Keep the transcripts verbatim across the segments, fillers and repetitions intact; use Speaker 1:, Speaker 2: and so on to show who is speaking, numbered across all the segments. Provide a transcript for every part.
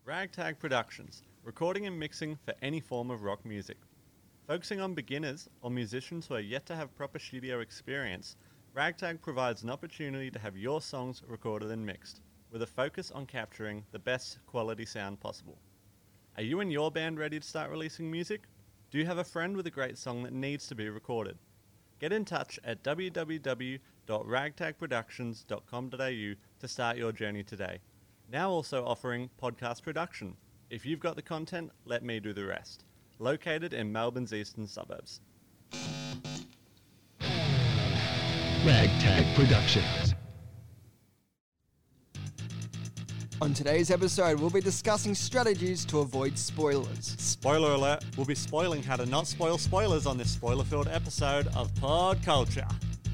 Speaker 1: Ragtag Productions, recording and mixing for any form of rock music. Focusing on beginners or musicians who are yet to have proper studio experience, Ragtag provides an opportunity to have your songs recorded and mixed, with a focus on capturing the best quality sound possible. Are you and your band ready to start releasing music? Do you have a friend with a great song that needs to be recorded? Get in touch at w w w dot ragtag productions dot com dot a u to start your journey today. Now also offering podcast production. If you've got the content, let me do the rest. Located in Melbourne's eastern suburbs.
Speaker 2: Ragtag Productions.
Speaker 3: On today's episode, we'll be discussing strategies to avoid spoilers.
Speaker 1: Spoiler alert, we'll be spoiling how to not spoil spoilers on this spoiler-filled episode of Pod Culture.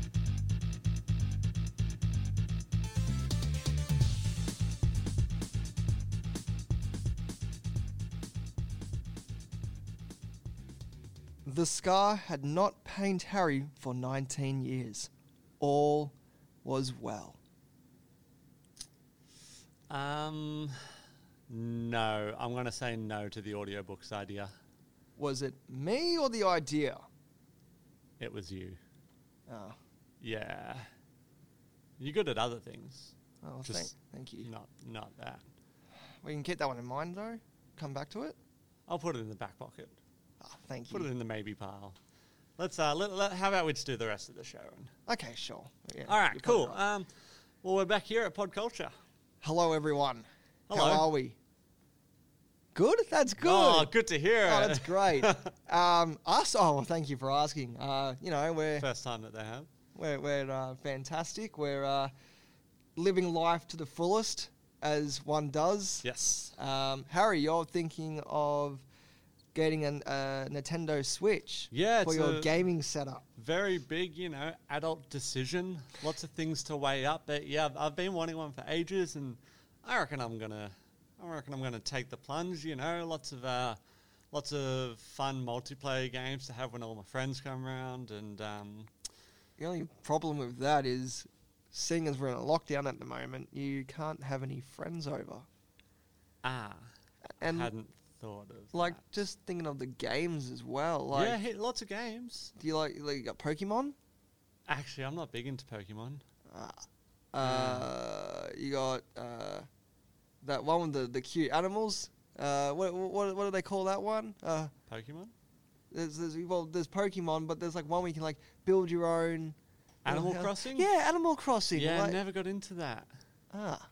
Speaker 3: The Scar had not pained Harry for nineteen years. All was well.
Speaker 1: Um, no. I'm going to say no to the audiobooks idea.
Speaker 3: Was it me or the idea?
Speaker 1: It was you.
Speaker 3: Oh,
Speaker 1: Yeah. You're good at other things.
Speaker 3: oh
Speaker 1: Just
Speaker 3: thank, thank you.
Speaker 1: Not, not that.
Speaker 3: We can keep that one in mind, though. Come back to it.
Speaker 1: I'll put it in the back pocket.
Speaker 3: Oh, thank
Speaker 1: Put
Speaker 3: you.
Speaker 1: it in the maybe pile. Let's, uh, let, let, how about we just do the rest of the show?
Speaker 3: Okay, sure. Yeah,
Speaker 1: All right,
Speaker 3: you're
Speaker 1: cool.
Speaker 3: probably right.
Speaker 1: Um, well, we're back here at Pod Culture.
Speaker 3: Hello, everyone.
Speaker 1: Hello.
Speaker 3: How are we? Good? That's good.
Speaker 1: Oh, good to hear.
Speaker 3: Oh, that's great. um, us? Oh, well, thank you for asking. Uh, you know, we're
Speaker 1: First time that they have.
Speaker 3: we're, we're uh, fantastic. We're uh, living life to the fullest, as one does.
Speaker 1: Yes.
Speaker 3: Um, Harry, you're thinking of getting a uh, Nintendo Switch
Speaker 1: Yeah,
Speaker 3: for
Speaker 1: it's
Speaker 3: your
Speaker 1: a-
Speaker 3: gaming setup.
Speaker 1: Very big, you know, adult decision. Lots of things to weigh up. But yeah, I've, I've been wanting one for ages, and I reckon I'm gonna, I reckon I'm gonna take the plunge. You know, lots of, uh, lots of fun multiplayer games to have when all my friends come around, and um,
Speaker 3: The only problem with that is, seeing as we're in a lockdown at the moment, you can't have any friends over.
Speaker 1: ah,
Speaker 3: And
Speaker 1: hadn't thought of
Speaker 3: like
Speaker 1: that.
Speaker 3: just thinking of the games as well. Like,
Speaker 1: yeah, hit lots of games.
Speaker 3: do you like, like you got Pokemon?
Speaker 1: Actually, I'm not big into Pokemon.
Speaker 3: Uh, uh, you got uh, that one with the, the cute animals. Uh, what, what what do they call that one? Uh,
Speaker 1: Pokemon?
Speaker 3: there's, there's well, there's Pokemon, but there's like one where you can like build your own.
Speaker 1: Animal
Speaker 3: little house.
Speaker 1: Crossing?
Speaker 3: Yeah, Animal Crossing.
Speaker 1: Yeah,
Speaker 3: like-
Speaker 1: never got into that.
Speaker 3: Ah.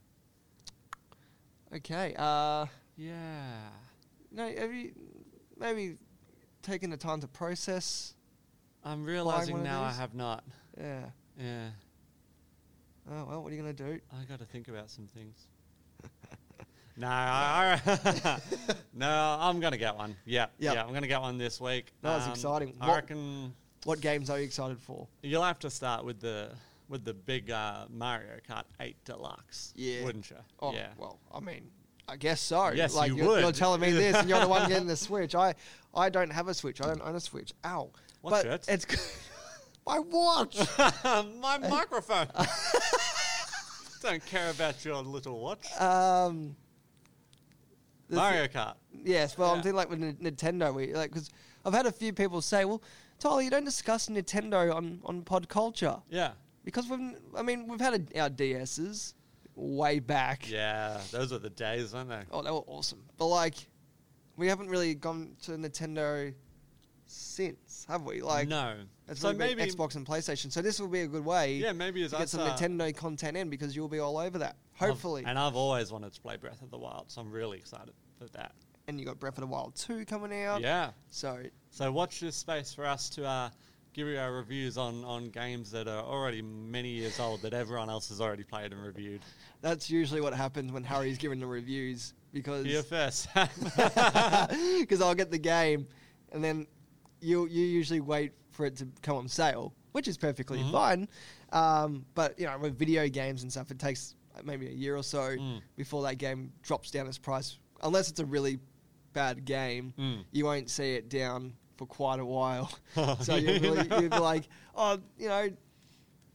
Speaker 3: Okay. Uh,
Speaker 1: Yeah.
Speaker 3: no, have you maybe taken the time to process?
Speaker 1: I'm
Speaker 3: one
Speaker 1: realizing
Speaker 3: of
Speaker 1: now I
Speaker 3: these?
Speaker 1: have not.
Speaker 3: Yeah.
Speaker 1: Yeah.
Speaker 3: Oh well, what are you gonna do?
Speaker 1: I got to think about some things. no, I, I no, I'm gonna get one. Yeah,
Speaker 3: Yep.
Speaker 1: yeah, I'm gonna get one this week.
Speaker 3: That was exciting.
Speaker 1: I
Speaker 3: What-
Speaker 1: reckon
Speaker 3: What games are you excited for?
Speaker 1: you'll have to start with the with the big uh, Mario Kart eight Deluxe.
Speaker 3: Yeah.
Speaker 1: wouldn't you?
Speaker 3: Oh,
Speaker 1: yeah.
Speaker 3: well, I mean, I guess so.
Speaker 1: Yes,
Speaker 3: like,
Speaker 1: you
Speaker 3: you're, you're
Speaker 1: would.
Speaker 3: telling me this, and you're the one getting the Switch. I, I don't have a Switch. I don't own a Switch. Ow.
Speaker 1: Watch
Speaker 3: but
Speaker 1: it.
Speaker 3: It's my watch.
Speaker 1: My microphone. Don't care about your little watch.
Speaker 3: um, the thi-
Speaker 1: Mario Kart.
Speaker 3: Yes, well, I'm
Speaker 1: Yeah.
Speaker 3: thinking like with N- Nintendo, we like because I've had a few people say, "Well, Tyler, you don't discuss Nintendo on on Pod Culture
Speaker 1: Yeah.
Speaker 3: because we've, I mean, we've had a, our D S's way back.
Speaker 1: Yeah, those are the days, aren't they?
Speaker 3: Oh, they were awesome. But like, we haven't really gone to Nintendo since, have we? Like,
Speaker 1: no.
Speaker 3: it's
Speaker 1: So
Speaker 3: really been
Speaker 1: maybe
Speaker 3: Xbox and PlayStation. So this will be a good way
Speaker 1: Yeah, maybe as
Speaker 3: to
Speaker 1: I
Speaker 3: get some
Speaker 1: start-
Speaker 3: Nintendo content in because you'll be all over that. Hopefully.
Speaker 1: I've- and I've always wanted to play Breath of the Wild, so I'm really excited for that.
Speaker 3: And you got Breath of the Wild two coming out.
Speaker 1: Yeah.
Speaker 3: So
Speaker 1: So watch this space for us to uh, give you our reviews on, on games that are already many years old that everyone else has already played and reviewed.
Speaker 3: that's usually what happens when Harry's giving the reviews because
Speaker 1: Here first.
Speaker 3: because I'll get the game and then you you usually wait for it to come on sale, which is perfectly
Speaker 1: Mhm.
Speaker 3: fine. Um, but you know, with video games and stuff, it takes uh, maybe a year or so
Speaker 1: Mm.
Speaker 3: before that game drops down its price. Unless it's a really bad game,
Speaker 1: Mm.
Speaker 3: you won't see it down for quite a while. so you'll, really, you'll be like, oh, you know,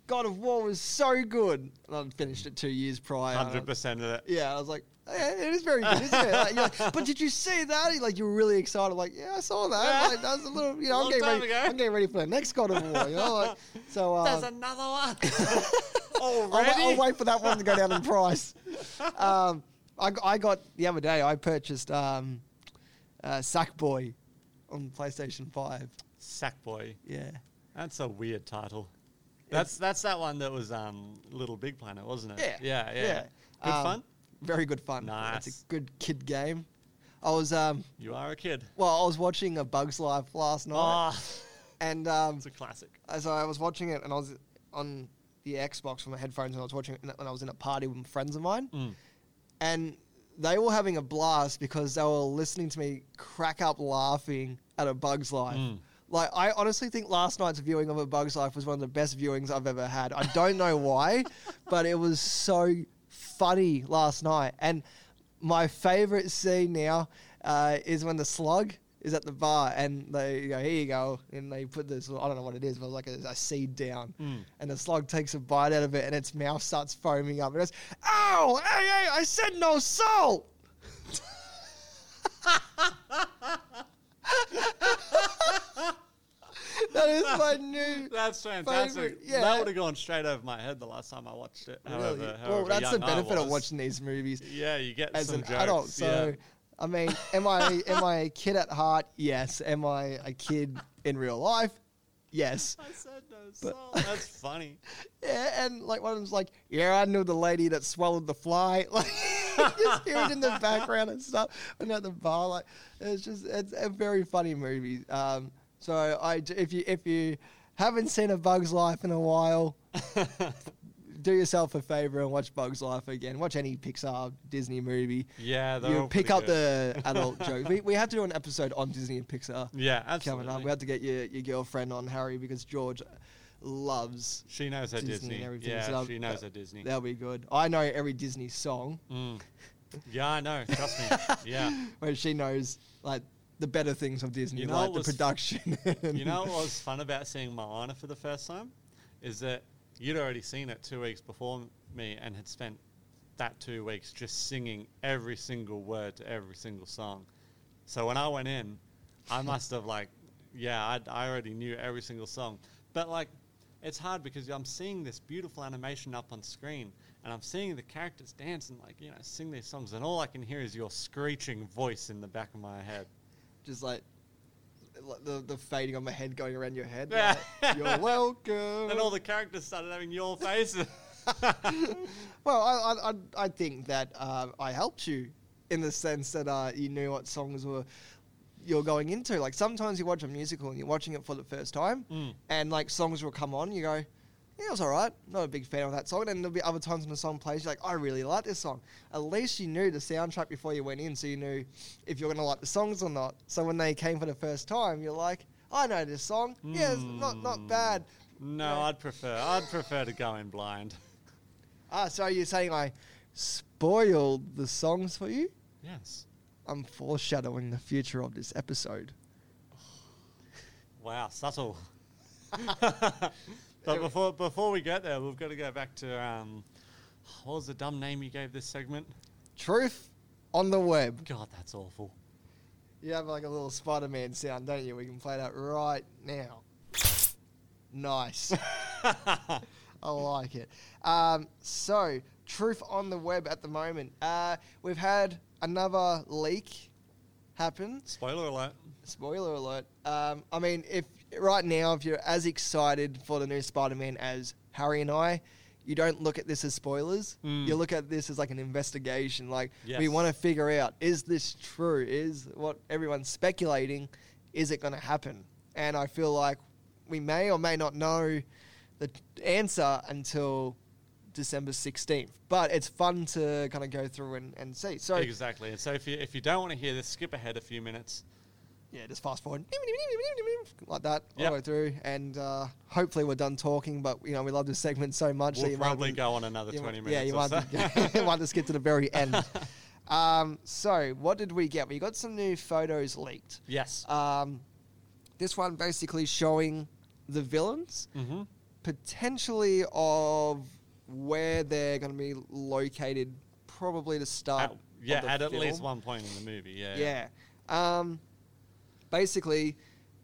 Speaker 3: God of War was so good. And I'd finished it two years prior.
Speaker 1: one hundred percent of it.
Speaker 3: Yeah, I was like, yeah, it is very good, isn't it? Like, you're like, but did you see that? You're like, you were really excited. Like, yeah, I saw that.
Speaker 1: Yeah.
Speaker 3: Like, that was a little, you know, I'm
Speaker 1: Long
Speaker 3: getting
Speaker 1: time
Speaker 3: ready.
Speaker 1: ago.
Speaker 3: I'm getting ready for the next God of War. You know, like, so uh,
Speaker 1: There's another one.
Speaker 3: I'll,
Speaker 1: Already?
Speaker 3: I'll wait for that one to go down in price. Um, I, I got the other day. I purchased um, uh, Sackboy on PlayStation Five.
Speaker 1: Sackboy.
Speaker 3: Yeah,
Speaker 1: That's a weird title. That's that's that one that was um, Little Big Planet, wasn't it?
Speaker 3: Yeah.
Speaker 1: Yeah, yeah.
Speaker 3: Yeah.
Speaker 1: Good
Speaker 3: Um,
Speaker 1: fun?
Speaker 3: very good fun.
Speaker 1: Nice.
Speaker 3: It's a good kid game. I was um,
Speaker 1: You are a kid.
Speaker 3: well, I was watching A Bug's Life last night,
Speaker 1: Oh,
Speaker 3: and um,
Speaker 1: it's a classic.
Speaker 3: as I was watching it, and I was on the Xbox from my headphones, and I was watching it, and I was in a party with friends of mine,
Speaker 1: Mm.
Speaker 3: and they were having a blast because they were listening to me crack up laughing at A Bug's Life.
Speaker 1: Mm.
Speaker 3: Like, I honestly think last night's viewing of A Bug's Life was one of the best viewings I've ever had. I don't know why, but it was so funny last night. And my favorite scene now uh, is when the slug is at the bar and they go, here you go. And they put this, I don't know what it is, but like a, a seed down.
Speaker 1: Mm.
Speaker 3: And the slug takes a bite out of it and its mouth starts foaming up. And it's, ow, hey, hey, I said no salt. That is my new.
Speaker 1: That's fantastic.
Speaker 3: Favorite, yeah.
Speaker 1: That would have gone straight over my head the last time I watched it.
Speaker 3: Really?
Speaker 1: However,
Speaker 3: Well,
Speaker 1: however
Speaker 3: that's the
Speaker 1: young I
Speaker 3: benefit of
Speaker 1: was.
Speaker 3: watching these movies
Speaker 1: Yeah, you get
Speaker 3: as
Speaker 1: some
Speaker 3: an
Speaker 1: jokes.
Speaker 3: adult. So,
Speaker 1: yeah.
Speaker 3: I mean, am I am I a kid at heart? Yes. Am I a kid in real life? Yes.
Speaker 1: I said no
Speaker 3: But-
Speaker 1: salt. That's funny.
Speaker 3: Yeah, and like one of them's like, yeah, I knew the lady that swallowed the fly. Like, just hear it in the background and stuff. And at the bar, like, it's just it's a very funny movie. Um, so I, d- if you if you haven't seen A Bug's Life in a while, do yourself a favor and watch Bug's Life again. Watch any Pixar, Disney movie.
Speaker 1: Yeah, they're
Speaker 3: You
Speaker 1: all
Speaker 3: pick
Speaker 1: pretty
Speaker 3: up
Speaker 1: good.
Speaker 3: the adult jokes. We we have to do an episode on Disney and Pixar
Speaker 1: Yeah, absolutely.
Speaker 3: coming up. We have to get your your girlfriend on, Harry, because George loves.
Speaker 1: She knows her
Speaker 3: Disney
Speaker 1: Disney.
Speaker 3: and everything,
Speaker 1: Yeah,
Speaker 3: so
Speaker 1: she knows
Speaker 3: that-
Speaker 1: her Disney.
Speaker 3: That'll be good. I know every Disney song,
Speaker 1: Mm. Yeah, I know. Trust me. Yeah.
Speaker 3: where she knows like the better things of Disney,
Speaker 1: You know
Speaker 3: like
Speaker 1: what
Speaker 3: the
Speaker 1: was-
Speaker 3: production.
Speaker 1: You know what was fun about seeing Moana for the first time? Is that you'd already seen it two weeks before me and had spent that two weeks just singing every single word to every single song. So when I went in, I must have like, yeah, I'd, I already knew every single song. But like, it's hard because I'm seeing this beautiful animation up on screen and I'm seeing the characters dance and like, you know, sing these songs and all I can hear is your screeching voice in the back of my head.
Speaker 3: Just like, like the the fading on my head going around your head.
Speaker 1: Yeah.
Speaker 3: Like, you're welcome.
Speaker 1: And all the characters started having your faces.
Speaker 3: Well, I I, I, I think that uh, I helped you in the sense that uh, you knew what songs were you're going into. Like sometimes you watch a musical and you're watching it for the first time,
Speaker 1: Mm.
Speaker 3: and like songs will come on, you go, yeah, it was all right. Not a big fan of that song. And there'll be other times when the song plays, you're like, I really like this song. At least you knew the soundtrack before you went in, so you knew if you're going to like the songs or not. So when they came for the first time, you're like, I know this song. Yeah, it's not not bad.
Speaker 1: No,
Speaker 3: Yeah.
Speaker 1: I'd prefer. I'd prefer to go in blind.
Speaker 3: Ah, so you're saying I spoiled the songs for you?
Speaker 1: Yes.
Speaker 3: I'm foreshadowing the future of this episode.
Speaker 1: Wow, subtle. But before before we get there, we've got to go back to um, what was the dumb name you gave this segment?
Speaker 3: Truth on the web.
Speaker 1: God, that's awful.
Speaker 3: You have like a little Spider-Man sound, don't you? We can play that right now. Nice. I like it. Um, so, truth on the web at the moment. Uh, we've had another leak happen.
Speaker 1: Spoiler alert.
Speaker 3: Spoiler alert. Um, I mean, if right now, if you're as excited for the new Spider-Man as Harry and I, you don't look at this as spoilers.
Speaker 1: Mm.
Speaker 3: You look at this as like an investigation. Like,
Speaker 1: Yes.
Speaker 3: we want to figure out, is this true? Is what everyone's speculating, is it going to happen? And I feel like we may or may not know the answer until December sixteenth. But it's fun to kind of go through and, and see. So,
Speaker 1: Exactly. And so if you if you don't want to hear this, skip ahead a few minutes.
Speaker 3: yeah, just fast forward like that all
Speaker 1: Yep.
Speaker 3: the way through, and uh, hopefully we're done talking. But you know, we love this segment so much.
Speaker 1: We'll
Speaker 3: that you might
Speaker 1: probably
Speaker 3: have
Speaker 1: go on another
Speaker 3: to, you
Speaker 1: twenty
Speaker 3: might-
Speaker 1: minutes.
Speaker 3: Yeah, you
Speaker 1: or
Speaker 3: might,
Speaker 1: so.
Speaker 3: have to, you might have to skip to the very end. Um, so, what did we get? We got some new photos leaked.
Speaker 1: Yes.
Speaker 3: Um, this one basically showing the villains.
Speaker 1: Mm-hmm.
Speaker 3: potentially of where they're going to be located, probably to start.
Speaker 1: At, yeah,
Speaker 3: of the
Speaker 1: at at
Speaker 3: film.
Speaker 1: least one point in the movie. Yeah.
Speaker 3: Yeah. Um, basically,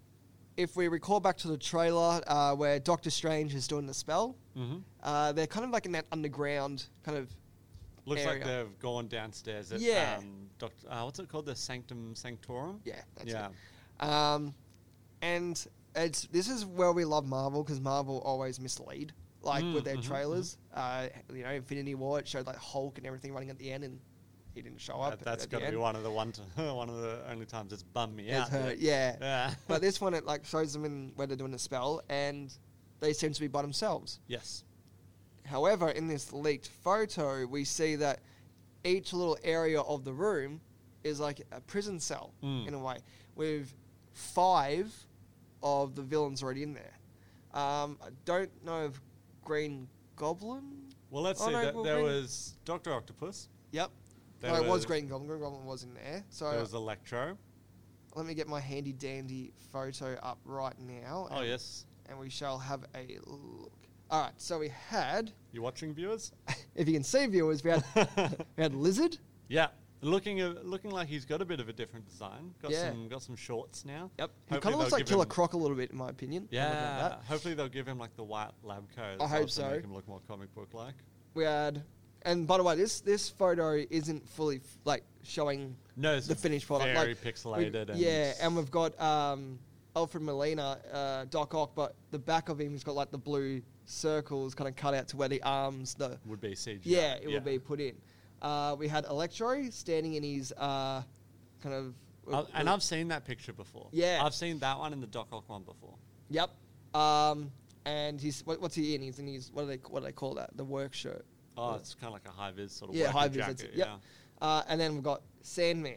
Speaker 3: if we recall back to the trailer uh, where Doctor Strange is doing the spell,
Speaker 1: Mm-hmm.
Speaker 3: uh, they're kind of like in that underground kind of
Speaker 1: Looks
Speaker 3: area.
Speaker 1: like they've gone downstairs. At,
Speaker 3: Yeah.
Speaker 1: Um, Doctor, uh, what's it called? The Sanctum Sanctorum.
Speaker 3: yeah, that's
Speaker 1: yeah.
Speaker 3: it. Um, and it's this is where we love Marvel because Marvel always mislead, like
Speaker 1: Mm,
Speaker 3: with their
Speaker 1: mhm,
Speaker 3: trailers. Uh, you know, Infinity War it showed like Hulk and everything running at the end, and he didn't show up.
Speaker 1: That, that's
Speaker 3: at the
Speaker 1: got to be
Speaker 3: end.
Speaker 1: one of the one to, one of the only times it's bummed me
Speaker 3: It's
Speaker 1: out.
Speaker 3: her-
Speaker 1: there.
Speaker 3: yeah.
Speaker 1: Yeah.
Speaker 3: But this one it like shows them in where they're doing the spell, and they seem to be by themselves.
Speaker 1: Yes.
Speaker 3: However, in this leaked photo, we see that each little area of the room is like a prison cell
Speaker 1: Mm.
Speaker 3: in a way, with five of the villains already in there. Um, I don't know if Green Goblin.
Speaker 1: Well, let's
Speaker 3: Oh,
Speaker 1: see.
Speaker 3: no,
Speaker 1: That,
Speaker 3: well,
Speaker 1: there
Speaker 3: Green-
Speaker 1: was Doctor Octopus.
Speaker 3: Yep.
Speaker 1: There
Speaker 3: no, it was
Speaker 1: was-
Speaker 3: Green Goblin. Green Goblin was in there. So
Speaker 1: There was Electro.
Speaker 3: let me get my handy dandy photo up right now.
Speaker 1: Oh
Speaker 3: and,
Speaker 1: yes.
Speaker 3: And we shall have a look. All right. So we had,
Speaker 1: You watching, viewers?
Speaker 3: if you can see viewers, we had we had Lizard.
Speaker 1: Yeah. Looking a, looking like he's got a bit of a different design. Got
Speaker 3: Yeah.
Speaker 1: some got some shorts now.
Speaker 3: Yep. He
Speaker 1: Hopefully
Speaker 3: kind of looks
Speaker 1: they'll
Speaker 3: like
Speaker 1: give
Speaker 3: Killer
Speaker 1: him-
Speaker 3: Croc a little bit, in my opinion. I'm looking at
Speaker 1: Yeah.
Speaker 3: that.
Speaker 1: Hopefully they'll give him like the white lab coat.
Speaker 3: I
Speaker 1: as
Speaker 3: hope
Speaker 1: well to
Speaker 3: so.
Speaker 1: Make him look more comic book like.
Speaker 3: We had, and by the way, this this photo isn't fully f- like showing
Speaker 1: No, it's
Speaker 3: the finished product.
Speaker 1: very
Speaker 3: like, we-
Speaker 1: pixelated. and
Speaker 3: yeah, and we've got um, Alfred Molina, uh, Doc Ock, but the back of him has got like the blue circles kind of cut out to where the arms, the
Speaker 1: would be C G I.
Speaker 3: yeah, it will be put in. Uh, we had Electro standing in his uh, kind of.
Speaker 1: Uh, and I've seen that picture before.
Speaker 3: Yeah.
Speaker 1: I've seen that one and the Doc Ock one before.
Speaker 3: Yep. Um, and he's what, what's he in? He's in his what do they what do they call that? The work shirt.
Speaker 1: Oh, it's kind of like a high vis sort of
Speaker 3: Yeah,
Speaker 1: working
Speaker 3: high vis. That's
Speaker 1: jacket.
Speaker 3: it. Yep.
Speaker 1: Yeah.
Speaker 3: Uh, and then we've got Sandman.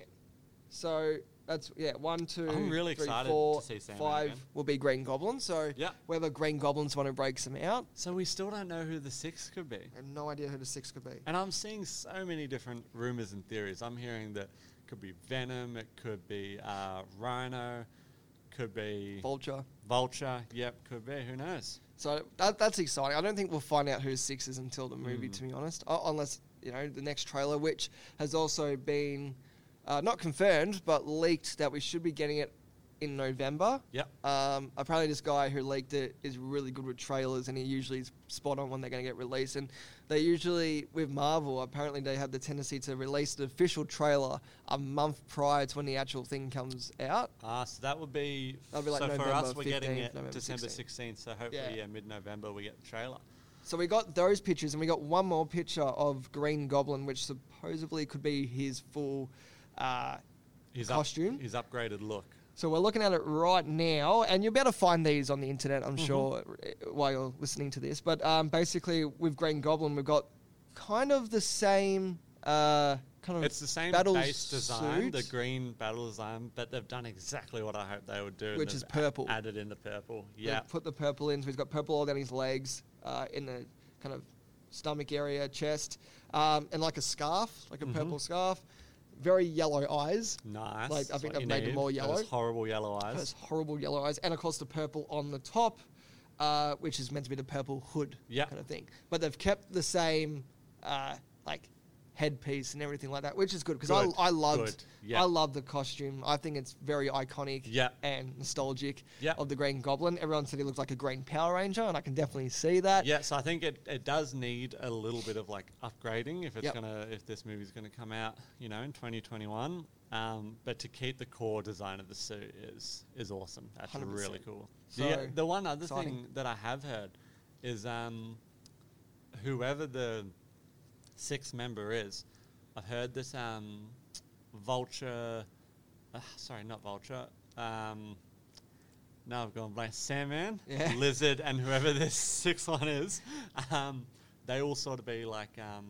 Speaker 3: So that's yeah, one, two,
Speaker 1: I'm really
Speaker 3: three,
Speaker 1: excited
Speaker 3: four,
Speaker 1: to see Sandman
Speaker 3: five
Speaker 1: again.
Speaker 3: will be Green Goblin. So
Speaker 1: Yeah.
Speaker 3: whether Green Goblin's one who breaks them out,
Speaker 1: So we still don't know who the sixth could be.
Speaker 3: I have no idea who the six could be.
Speaker 1: And I'm seeing so many different rumors and theories. I'm hearing that it could be Venom, it could be uh, Rhino, could be
Speaker 3: Vulture.
Speaker 1: Vulture. Yep, could be. Who knows?
Speaker 3: So that, that's exciting. I don't think we'll find out who six is until the movie,
Speaker 1: Mm.
Speaker 3: to be honest. Uh, unless you know the next trailer, which has also been uh, not confirmed but leaked that we should be getting it in November.
Speaker 1: Yep.
Speaker 3: Um, apparently, this guy who leaked it is really good with trailers, and he usually is spot on when they're going to get released. And they usually, with Marvel, apparently they have the tendency to release the official trailer a month prior to when the actual thing comes out.
Speaker 1: Ah, so that would be.
Speaker 3: That'll be like
Speaker 1: so for
Speaker 3: November
Speaker 1: us, we're getting
Speaker 3: fifteenth,
Speaker 1: it
Speaker 3: November
Speaker 1: December
Speaker 3: sixteenth.
Speaker 1: sixteenth. So hopefully,
Speaker 3: Yeah.
Speaker 1: yeah, mid-November we get the trailer.
Speaker 3: So we got those pictures, and we got one more picture of Green Goblin, which supposedly could be his full uh,
Speaker 1: His
Speaker 3: costume.
Speaker 1: Up, his upgraded look.
Speaker 3: So we're looking at it right now, and you'll be able to find these on the internet, I'm
Speaker 1: Mhm.
Speaker 3: sure, uh, while you're listening to this. But um, basically, with Green Goblin, we've got kind of the same uh, kind of
Speaker 1: It's the same
Speaker 3: battle
Speaker 1: base design, the
Speaker 3: suit.
Speaker 1: green battle design, but they've done exactly what I hope they would do. and
Speaker 3: Which
Speaker 1: they've
Speaker 3: is purple.
Speaker 1: a- Added in the purple.
Speaker 3: They've
Speaker 1: Yeah.
Speaker 3: put the purple in, so he's got purple all down his legs, uh, in the kind of stomach area, chest, um, and like a scarf, like a
Speaker 1: Mhm.
Speaker 3: purple scarf. Very yellow eyes.
Speaker 1: Nice.
Speaker 3: Like, I
Speaker 1: That's
Speaker 3: think
Speaker 1: what
Speaker 3: they've
Speaker 1: you
Speaker 3: made them
Speaker 1: need.
Speaker 3: more
Speaker 1: Those
Speaker 3: yellow.
Speaker 1: horrible yellow eyes.
Speaker 3: Those horrible yellow eyes, and of course the purple on the top, uh, which is meant to be the purple hood
Speaker 1: Yeah.
Speaker 3: kind of thing. But they've kept the same, uh, like, headpiece and everything like that, which is good because I
Speaker 1: Good,
Speaker 3: I loved
Speaker 1: good. Yeah.
Speaker 3: I love the costume. I think it's very iconic
Speaker 1: Yeah.
Speaker 3: and nostalgic
Speaker 1: Yeah.
Speaker 3: of the Green Goblin. Everyone said he looked like a Green Power Ranger, and I can definitely see that.
Speaker 1: Yeah, so I think it, it does need a little bit of like upgrading if it's
Speaker 3: Yep.
Speaker 1: gonna if this movie's gonna come out, you know, in twenty twenty-one. Um, but to keep the core design of the suit is is awesome. That's
Speaker 3: one hundred
Speaker 1: really
Speaker 3: percent.
Speaker 1: cool.
Speaker 3: So,
Speaker 1: the, the one other
Speaker 3: exciting.
Speaker 1: thing that I have heard is um, whoever the sixth member is, I've heard this um, Vulture. Uh, sorry, not Vulture. Um, now I've gone blank. Sandman,
Speaker 3: Yeah.
Speaker 1: Lizard, and whoever this sixth one is, um, they all sort of be like um,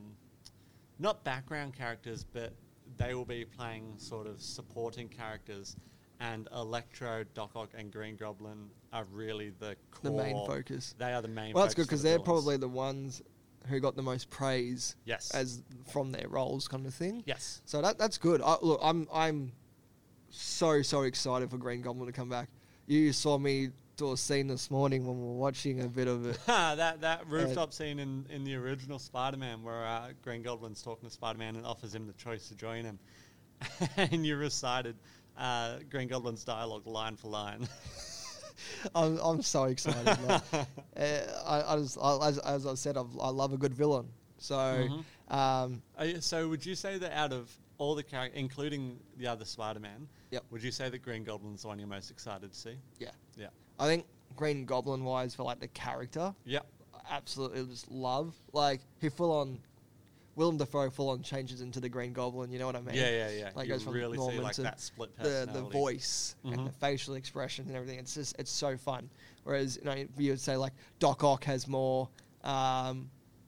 Speaker 1: not background characters, but they will be playing sort of supporting characters. And Electro, Doc Ock, and Green Goblin are really the core.
Speaker 3: The main focus.
Speaker 1: They are the main.
Speaker 3: Well, that's good
Speaker 1: focus
Speaker 3: because
Speaker 1: for the
Speaker 3: they're
Speaker 1: villains.
Speaker 3: probably the ones who got the most praise
Speaker 1: yes.
Speaker 3: as from their roles, kind of thing.
Speaker 1: yes.
Speaker 3: So that that's good. I, look, I'm I'm so so excited for Green Goblin to come back. You saw me to a scene this morning when we were watching a bit of it.
Speaker 1: that that rooftop scene in, in the original Spider-Man where uh, Green Goblin's talking to Spider-Man and offers him the choice to join him. And you recited uh, Green Goblin's dialogue line for line.
Speaker 3: I'm I'm so excited. Like, uh, I, I just I, as, as I said, I've, I love a good villain. So,
Speaker 1: Mm-hmm.
Speaker 3: um,
Speaker 1: Uh, so would you say that out of all the characters, including the other Spider-Man,
Speaker 3: Yep.
Speaker 1: would you say that Green Goblin's the one you're most excited to see?
Speaker 3: yeah,
Speaker 1: Yeah.
Speaker 3: I think Green Goblin wise for like the character,
Speaker 1: Yep.
Speaker 3: I absolutely just love. Like he full on, Willem Dafoe full on changes into the Green Goblin. You know what I mean?
Speaker 1: Yeah, yeah, yeah.
Speaker 3: Like
Speaker 1: you
Speaker 3: goes from
Speaker 1: really see
Speaker 3: Norman
Speaker 1: like
Speaker 3: to
Speaker 1: that split
Speaker 3: the
Speaker 1: personality.
Speaker 3: the voice and
Speaker 1: Mhm.
Speaker 3: the facial expression and everything. It's just it's so fun. Whereas you know you would say like Doc Ock has more, um,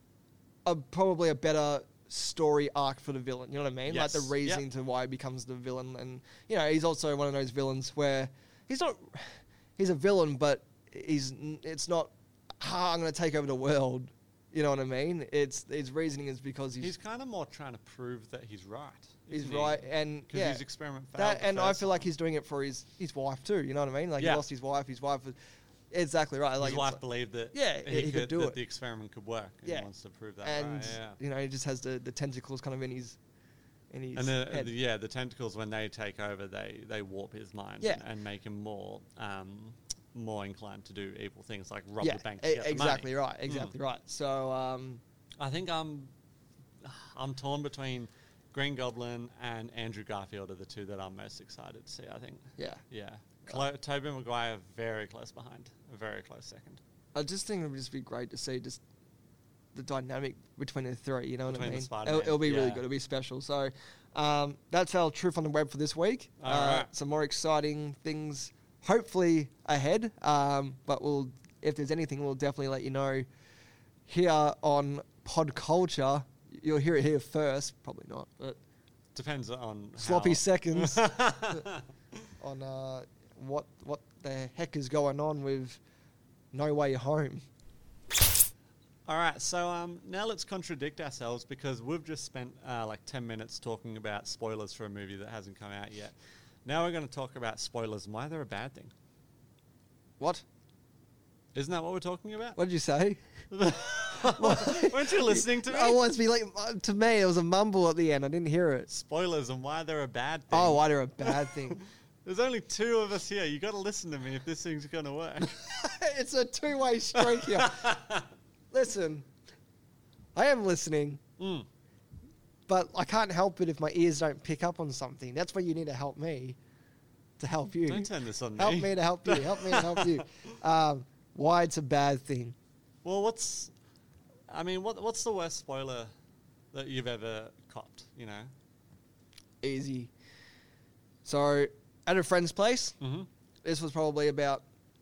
Speaker 3: a probably a better story arc for the villain. You know what I mean? Like the
Speaker 1: Yes.
Speaker 3: reasoning
Speaker 1: Yep.
Speaker 3: to why he becomes the villain, and you know he's also one of those villains where he's not he's a villain, but he's n- it's not. Ah, I'm going to take over the world. You know what I mean? It's his reasoning is because he's
Speaker 1: He's kind of more trying to prove that he's right.
Speaker 3: he's
Speaker 1: isn't he?
Speaker 3: right, and
Speaker 1: Because
Speaker 3: yeah,
Speaker 1: his experiment failed.
Speaker 3: that,
Speaker 1: the
Speaker 3: and I
Speaker 1: first
Speaker 3: feel like
Speaker 1: time.
Speaker 3: he's doing it for his, his wife too. You know what I mean? Like
Speaker 1: Yeah.
Speaker 3: he lost his wife. His wife was exactly right. Like
Speaker 1: his
Speaker 3: it's
Speaker 1: wife
Speaker 3: like-
Speaker 1: believed that
Speaker 3: Yeah,
Speaker 1: he,
Speaker 3: he could do
Speaker 1: that
Speaker 3: it.
Speaker 1: the experiment could work. And
Speaker 3: Yeah.
Speaker 1: he wants to prove that.
Speaker 3: and
Speaker 1: right, yeah.
Speaker 3: you know he just has the, the tentacles kind of in his in his
Speaker 1: And the,
Speaker 3: head.
Speaker 1: the- yeah, the tentacles when they take over, they, they warp his mind
Speaker 3: Yeah.
Speaker 1: and, and make him more um, more inclined to do evil things like rob
Speaker 3: yeah,
Speaker 1: the bank. To
Speaker 3: e-
Speaker 1: get the
Speaker 3: exactly
Speaker 1: money.
Speaker 3: right, exactly right. So um,
Speaker 1: I think I'm I'm torn between Green Goblin and Andrew Garfield are the two that I'm most excited to see. I think.
Speaker 3: yeah,
Speaker 1: Yeah, Clo- Tobey Maguire very close behind, a very close second.
Speaker 3: I just think it would just be great to see just the dynamic between the three. You know what
Speaker 1: Between
Speaker 3: I
Speaker 1: the
Speaker 3: mean?
Speaker 1: Spider-Man,
Speaker 3: It'll, it'll be really
Speaker 1: yeah.
Speaker 3: good. It'll be special. So um, that's our truth on the web for this week.
Speaker 1: All
Speaker 3: uh,
Speaker 1: right.
Speaker 3: Some more exciting things, hopefully ahead. Um, but we'll, if there's anything, we'll definitely let you know here on Pod Culture. You'll hear it here first. Probably not, but
Speaker 1: Depends on
Speaker 3: sloppy
Speaker 1: how-
Speaker 3: seconds on uh, what what the heck is going on with No Way Home.
Speaker 1: All right, so um, now let's contradict ourselves because we've just spent uh, like ten minutes talking about spoilers for a movie that hasn't come out yet. Now we're going to talk about spoilers and why they're a bad thing.
Speaker 3: What?
Speaker 1: Isn't that what we're talking about?
Speaker 3: What did you say?
Speaker 1: Weren't you listening to me?
Speaker 3: I want to be like uh, to me. It was a mumble at the end. I didn't hear it.
Speaker 1: Spoilers and why they're a bad thing.
Speaker 3: Oh, why they're a bad thing?
Speaker 1: There's only two of us here. You got to listen to me if this thing's going to work.
Speaker 3: It's a two-way street here. Listen, I am listening,
Speaker 1: Mm.
Speaker 3: but I can't help it if my ears don't pick up on something. That's where you need to help me to help you.
Speaker 1: Don't turn this on me.
Speaker 3: Help me to help you. Help me to help you. Um, why it's a bad thing?
Speaker 1: Well, what's, I mean, what what's the worst spoiler that you've ever copped? You know.
Speaker 3: Easy. So, at a friend's place,
Speaker 1: Mm-hmm.
Speaker 3: this was probably about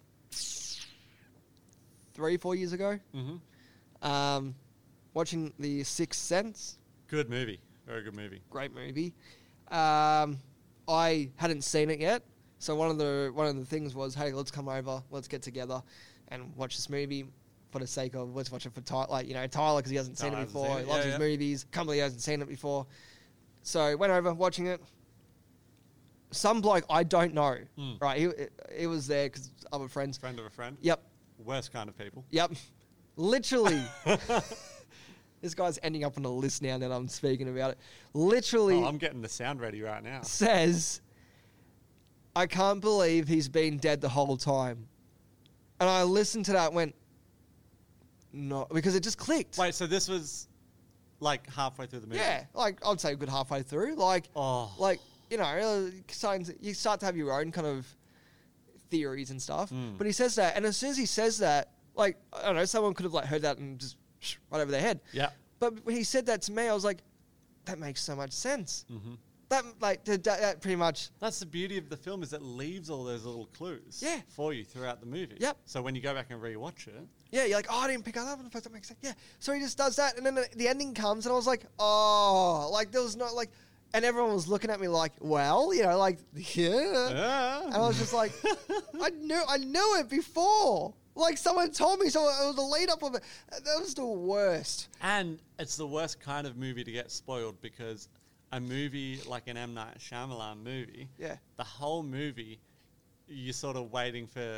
Speaker 3: three, four years ago.
Speaker 1: Mm-hmm.
Speaker 3: Um, watching The Sixth Sense,
Speaker 1: Good movie. Very good movie.
Speaker 3: great movie. Um, I hadn't seen it yet, so one of the one of the things was, hey, let's come over, let's get together, and watch this movie for the sake of let's watch it for Tyler, like you know Tyler because he hasn't seen
Speaker 1: Tyler
Speaker 3: it
Speaker 1: hasn't
Speaker 3: before.
Speaker 1: seen
Speaker 3: He
Speaker 1: it,
Speaker 3: loves
Speaker 1: yeah,
Speaker 3: his
Speaker 1: yeah.
Speaker 3: movies. Can't believe he hasn't seen it before. So went over watching it. Some bloke I don't know,
Speaker 1: Mm.
Speaker 3: right? He he was there because other friends.
Speaker 1: Friend of a friend.
Speaker 3: Yep,
Speaker 1: Worst kind of people.
Speaker 3: yep, literally. This guy's ending up on a list now that I'm speaking about it. Literally
Speaker 1: Oh, I'm getting the sound ready right now.
Speaker 3: says, I can't believe he's been dead the whole time. And I listened to that and went, no, because it just clicked.
Speaker 1: Wait, so this was like halfway through the movie?
Speaker 3: Yeah, like I'd say a good halfway through. Like,
Speaker 1: Oh.
Speaker 3: like you know, uh, starting to- you start to have your own kind of theories and stuff.
Speaker 1: Mm.
Speaker 3: But he says that, and as soon as he says that, like I don't know, someone could have like heard that and just right over their head.
Speaker 1: Yeah.
Speaker 3: But when he said that to me, I was like, that makes so much sense.
Speaker 1: Mm-hmm.
Speaker 3: That like that, that pretty much.
Speaker 1: That's the beauty of the film is it leaves all those little clues
Speaker 3: Yeah.
Speaker 1: for you throughout the movie.
Speaker 3: Yep.
Speaker 1: So when you go back and rewatch it,
Speaker 3: Yeah, you're like, oh, I didn't pick up that one first. That makes sense. Yeah. So he just does that, and then the, the ending comes, and I was like, oh, like there was no like, and everyone was looking at me like, well, you know, like, yeah.
Speaker 1: yeah.
Speaker 3: And I was just like, I knew, I knew it before. Like someone told me, so it was a lead up of it. That was the worst.
Speaker 1: And it's the worst kind of movie to get spoiled because a movie like an M. Night Shyamalan movie,
Speaker 3: Yeah.
Speaker 1: the whole movie, you're sort of waiting for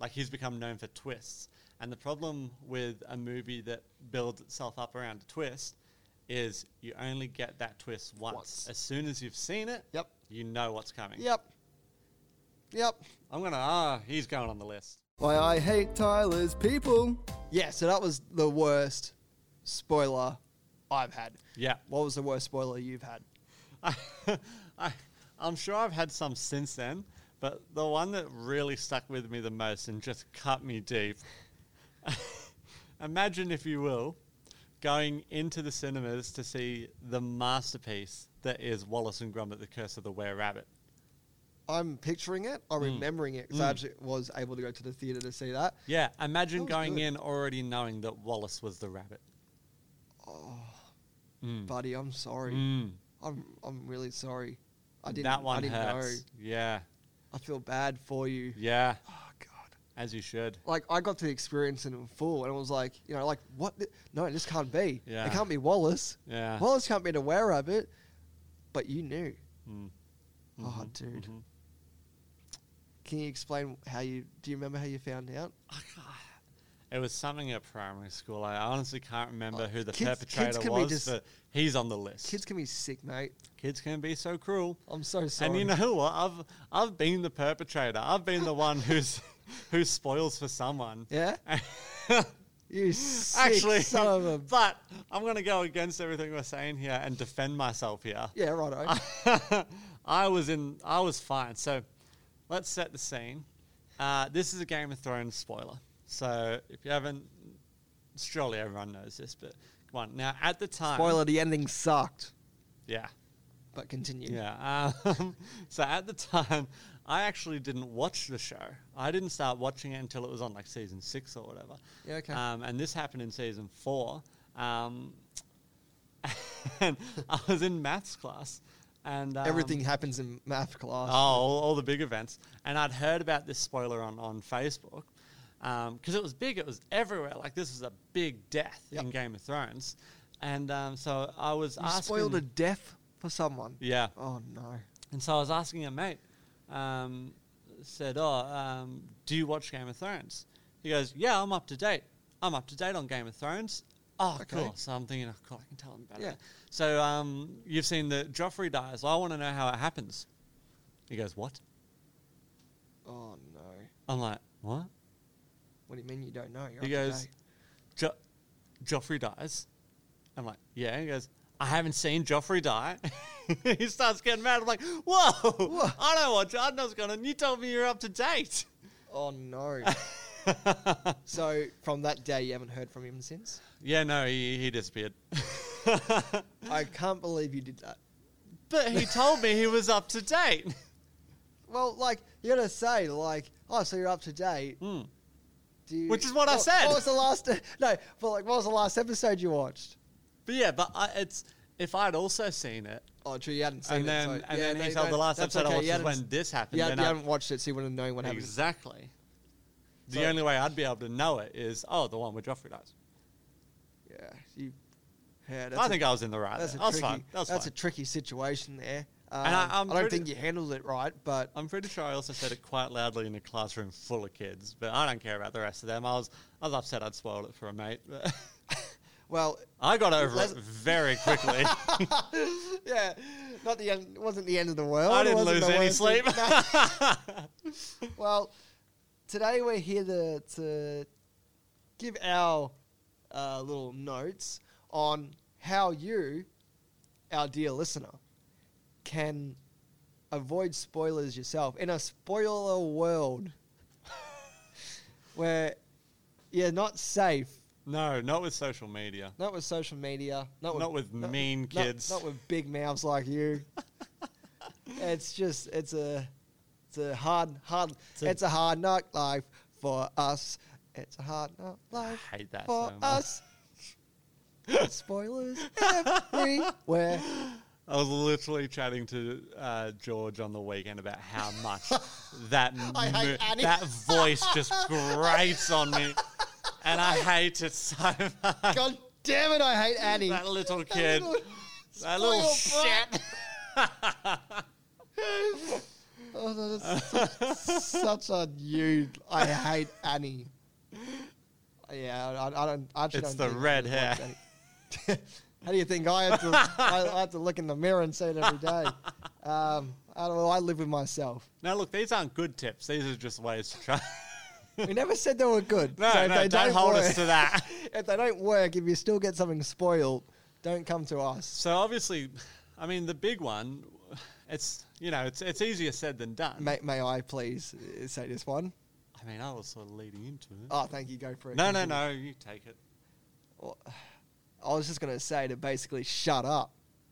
Speaker 1: like he's become known for twists. And the problem with a movie that builds itself up around a twist is you only get that twist once.
Speaker 3: Once.
Speaker 1: As soon as you've seen it,
Speaker 3: Yep.
Speaker 1: you know what's coming.
Speaker 3: Yep. Yep.
Speaker 1: I'm going to, ah, he's going on the list.
Speaker 2: Why I hate Tyler's people.
Speaker 3: Yeah, so that was the worst spoiler I've had.
Speaker 1: Yeah.
Speaker 3: What was the worst spoiler you've had?
Speaker 1: I, I, I'm sure I've had some since then, but the one that really stuck with me the most and just cut me deep. Imagine, if you will, going into the cinemas to see the masterpiece that is Wallace and Gromit: The Curse of the Were-Rabbit.
Speaker 3: I'm picturing it. I'm remembering it because I actually was able to go to the theatre to see that.
Speaker 1: Yeah, imagine
Speaker 3: That was
Speaker 1: going
Speaker 3: good.
Speaker 1: in already knowing that Wallace was the rabbit. Mm.
Speaker 3: Buddy, I'm sorry.
Speaker 1: Mm.
Speaker 3: I'm I'm really sorry. I didn't.
Speaker 1: That one
Speaker 3: I didn't
Speaker 1: hurts.
Speaker 3: know.
Speaker 1: Yeah,
Speaker 3: I feel bad for you.
Speaker 1: yeah,
Speaker 3: Oh God.
Speaker 1: as you should.
Speaker 3: Like I got to experience it in full, and it was like, you know, like what? The- no, this can't be.
Speaker 1: Yeah.
Speaker 3: It can't be Wallace.
Speaker 1: Yeah.
Speaker 3: Wallace can't be the Were-Rabbit. But you knew.
Speaker 1: Mm.
Speaker 3: Oh, dude.
Speaker 1: mhm.
Speaker 3: Can you explain how you? Do you remember how you found out?
Speaker 1: It was something at primary school. I honestly can't remember
Speaker 3: Oh,
Speaker 1: who the
Speaker 3: kids- kids
Speaker 1: perpetrator
Speaker 3: can be
Speaker 1: was,
Speaker 3: just-
Speaker 1: but he's on the list.
Speaker 3: Kids can be sick, mate.
Speaker 1: Kids can be so cruel.
Speaker 3: I'm so sorry.
Speaker 1: And you know what? I've I've been the perpetrator. I've been the one who's who spoils for someone.
Speaker 3: Yeah. You sick
Speaker 1: Actually,
Speaker 3: son of a.
Speaker 1: but I'm going to go against everything we're saying here and defend myself here.
Speaker 3: Yeah, right.
Speaker 1: I was in. I was fine. So, let's set the scene. Uh, this is a Game of Thrones spoiler. So if you haven't, surely everyone knows this. But come on, now at the time,
Speaker 3: Spoiler: the ending sucked.
Speaker 1: Yeah,
Speaker 3: But continue.
Speaker 1: yeah. Um, so at the time, I actually didn't watch the show. I didn't start watching it until it was on like season six or whatever.
Speaker 3: Yeah, okay.
Speaker 1: Um, and this happened in season four. Um, and I was in maths class. And um,
Speaker 3: Everything happens in math class.
Speaker 1: Oh, all, all the big events. And I'd heard about this spoiler on, on Facebook because it was big. It was everywhere. Like, this was a big death
Speaker 3: Yep.
Speaker 1: in Game of Thrones. And um, so I was
Speaker 3: You
Speaker 1: asking...
Speaker 3: spoiled a death for someone.
Speaker 1: Yeah.
Speaker 3: Oh no.
Speaker 1: And so I was asking a mate, um, said, oh, um, do you watch Game of Thrones? He goes, yeah, I'm up to date. I'm up to date on Game of Thrones. Oh,
Speaker 3: Okay.
Speaker 1: cool. So I'm thinking, oh, cool, I can tell him about
Speaker 3: Yeah.
Speaker 1: it. So um, you've seen that Joffrey dies. Well, I want to know how it happens. He goes, what?
Speaker 3: Oh no.
Speaker 1: I'm like, what?
Speaker 3: What do you mean you don't know? You're
Speaker 1: He
Speaker 3: up to
Speaker 1: goes,
Speaker 3: date.
Speaker 1: jo- Joffrey dies. I'm like, yeah. He goes, I haven't seen Joffrey die. He starts getting mad. I'm like, whoa,
Speaker 3: What?
Speaker 1: I don't watch it. I know what's going on. You told me you're up to date.
Speaker 3: Oh no. So from that day, you haven't heard from him since.
Speaker 1: Yeah, no, he, he disappeared.
Speaker 3: I can't believe you did that.
Speaker 1: But he told me he was up to date.
Speaker 3: Well, like you gotta say, like, oh, so you're up to date.
Speaker 1: Mm.
Speaker 3: Do you,
Speaker 1: Which is what I said.
Speaker 3: What was the last? No, but like, what was the last episode you watched?
Speaker 1: But yeah, but I, it's if I'd also seen it,
Speaker 3: Oh, true, you hadn't seen
Speaker 1: and
Speaker 3: it.
Speaker 1: then
Speaker 3: so-
Speaker 1: and
Speaker 3: yeah,
Speaker 1: then
Speaker 3: no,
Speaker 1: he
Speaker 3: no,
Speaker 1: told the last
Speaker 3: that's
Speaker 1: episode I
Speaker 3: okay,
Speaker 1: watched
Speaker 3: you
Speaker 1: was
Speaker 3: hadn't-
Speaker 1: when this happened.
Speaker 3: Yeah,
Speaker 1: then
Speaker 3: you
Speaker 1: I-
Speaker 3: haven't watched it, so you wouldn't know what happened.
Speaker 1: exactly. The
Speaker 3: So-
Speaker 1: only way I'd be able to know it is oh, the one where Joffrey dies.
Speaker 3: Yeah, you. Yeah, that's
Speaker 1: I
Speaker 3: a-
Speaker 1: think I was in the right.
Speaker 3: that's
Speaker 1: there.
Speaker 3: a
Speaker 1: I was
Speaker 3: tricky.
Speaker 1: fine. That was
Speaker 3: that's
Speaker 1: fine.
Speaker 3: a tricky situation there. Um,
Speaker 1: And I- I'm
Speaker 3: I don't
Speaker 1: pretty-
Speaker 3: think you handled it right, but
Speaker 1: I'm pretty sure I also said it quite loudly in a classroom full of kids, but I don't care about the rest of them. I was I was upset I'd spoiled it for a mate. But
Speaker 3: well,
Speaker 1: I got over
Speaker 3: Let's-
Speaker 1: it very quickly.
Speaker 3: yeah, not the end. It wasn't the end of the world.
Speaker 1: I
Speaker 3: It
Speaker 1: didn't
Speaker 3: wasn't
Speaker 1: lose
Speaker 3: the
Speaker 1: any
Speaker 3: worst
Speaker 1: sleep.
Speaker 3: thing. Well, today we're here to, to give our uh, little notes on how you, our dear listener, can avoid spoilers yourself in a spoiler world where you're not safe.
Speaker 1: No, not with social media.
Speaker 3: Not with social media. Not with,
Speaker 1: Not with mean
Speaker 3: not-
Speaker 1: kids.
Speaker 3: Not, with big mouths like you. It's just it's a it's a hard hard
Speaker 1: It's a-
Speaker 3: it's a hard knock life for us. It's a hard knock life
Speaker 1: I hate that
Speaker 3: for
Speaker 1: so much.
Speaker 3: us. Spoilers everywhere.
Speaker 1: I was literally chatting to uh, George on the weekend about how much that
Speaker 3: I hate
Speaker 1: mo-
Speaker 3: Annie.
Speaker 1: that voice just grates on me, and I hate it so much.
Speaker 3: God damn it! I hate Annie.
Speaker 1: That little kid,
Speaker 3: little
Speaker 1: that little
Speaker 3: spoiled
Speaker 1: shit.
Speaker 3: Oh Oh, that's such, such a you. I hate Annie. Yeah, I, I don't. I actually
Speaker 1: It's
Speaker 3: don't
Speaker 1: the
Speaker 3: think
Speaker 1: red
Speaker 3: I
Speaker 1: hair.
Speaker 3: like Annie. How do you think I have to? I, I have to look in the mirror and see it every day. Um, I don't know. I live with myself.
Speaker 1: Now, look, these aren't good tips. These are just ways to try.
Speaker 3: We never said they were good.
Speaker 1: No,
Speaker 3: So if
Speaker 1: no,
Speaker 3: they
Speaker 1: don't hold
Speaker 3: work,
Speaker 1: us to that.
Speaker 3: If they don't work, if you still get something spoiled, don't come to us.
Speaker 1: So obviously, I mean, the big one, it's, you know, it's it's easier said than done.
Speaker 3: May, may I please uh, say this one?
Speaker 1: I mean, I was sort of leading into it.
Speaker 3: Oh, thank you. Go for it.
Speaker 1: no, no,
Speaker 3: Continue.
Speaker 1: no, you take it.
Speaker 3: Well, I was just going to say to basically shut up.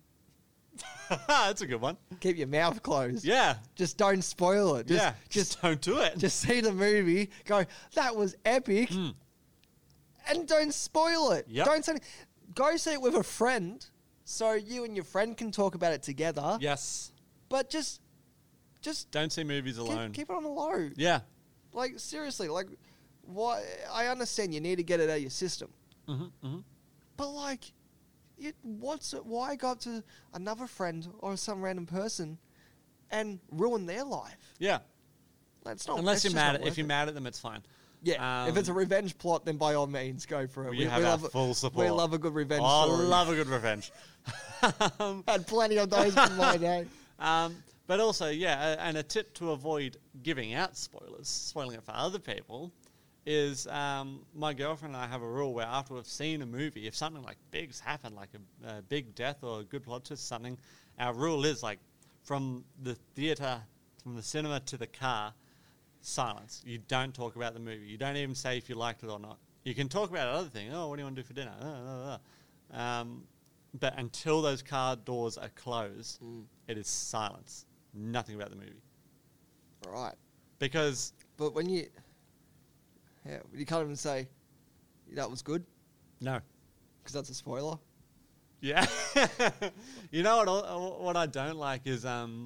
Speaker 1: That's a good one.
Speaker 3: Keep your mouth closed.
Speaker 1: Yeah.
Speaker 3: Just don't spoil it. Just,
Speaker 1: yeah.
Speaker 3: just,
Speaker 1: Just don't do it.
Speaker 3: just see the movie. Go. That was epic.
Speaker 1: Mm.
Speaker 3: And don't spoil it.
Speaker 1: Yep.
Speaker 3: Don't say. Go see it with a friend, so you and your friend can talk about it together.
Speaker 1: Yes.
Speaker 3: But just, just
Speaker 1: Don't see movies alone.
Speaker 3: keep, keep it on the low.
Speaker 1: Yeah.
Speaker 3: Like seriously, like, why? I understand you need to get it out of your system,
Speaker 1: Mm-hmm, mm-hmm.
Speaker 3: but like, it, what's it? Why go up to another friend or some random person and ruin their life?
Speaker 1: Yeah.
Speaker 3: That's not.
Speaker 1: Unless
Speaker 3: that's
Speaker 1: you're
Speaker 3: just
Speaker 1: mad
Speaker 3: not
Speaker 1: at, if
Speaker 3: worth
Speaker 1: you're
Speaker 3: it.
Speaker 1: mad at them, it's fine.
Speaker 3: Yeah, if
Speaker 1: Um,
Speaker 3: it's a revenge plot, then by all means, go for it.
Speaker 1: We have our
Speaker 3: love it-
Speaker 1: full support.
Speaker 3: We love a good revenge
Speaker 1: Oh, I
Speaker 3: story.
Speaker 1: love a good revenge. um,
Speaker 3: Had plenty of those in my day.
Speaker 1: um, but also, yeah, a- and a tip to avoid giving out spoilers, spoiling it for other people, is um, my girlfriend and I have a rule where after we've seen a movie, if something like big's happened, like a, a big death or a good plot twist, something, our rule is like from the theater, from the cinema to the car, silence. You don't talk about the movie. You don't even say if you liked it or not. You can talk about other things. Oh, what do you want to do for dinner? Uh, uh, uh. Um, but until those car doors are closed,
Speaker 3: Mm.
Speaker 1: it is silence. Nothing about the movie.
Speaker 3: Right,
Speaker 1: Because,
Speaker 3: but when you, yeah, you can't even say that was good
Speaker 1: no.
Speaker 3: because that's a spoiler.
Speaker 1: Yeah. You know what al- what I don't like is um,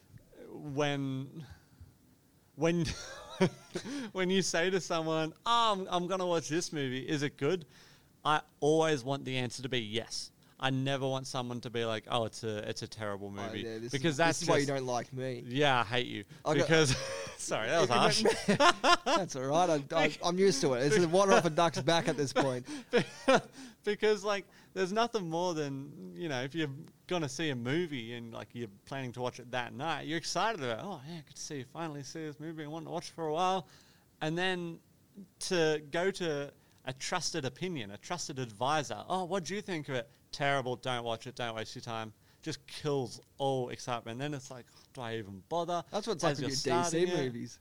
Speaker 1: when when when you say to someone, oh, I'm, I'm going to watch this movie, is it good? I always want the answer to be yes. I never want someone to be like, oh, it's a it's a terrible
Speaker 3: Oh,
Speaker 1: movie.
Speaker 3: yeah, this
Speaker 1: because
Speaker 3: is,
Speaker 1: that's
Speaker 3: this is why you
Speaker 1: just-
Speaker 3: don't like me.
Speaker 1: Yeah, I hate you.
Speaker 3: I got-
Speaker 1: Because, sorry, that was harsh.
Speaker 3: That's all right. I, I, I'm used to it. It's the water off a duck's back at this point.
Speaker 1: Because, like, there's nothing more than, you know, if you're going to see a movie and, like, you're planning to watch it that night, you're excited about, oh, yeah, I could see, finally see this movie I wanted to watch for a while. And then to go to a trusted opinion, a trusted advisor, oh, what do you think of it? Terrible, don't watch it, don't waste your time. Just kills all excitement. And then it's like, do I even bother?
Speaker 3: That's what it's
Speaker 1: As
Speaker 3: like
Speaker 1: you're
Speaker 3: with your D C
Speaker 1: starting it.
Speaker 3: movies.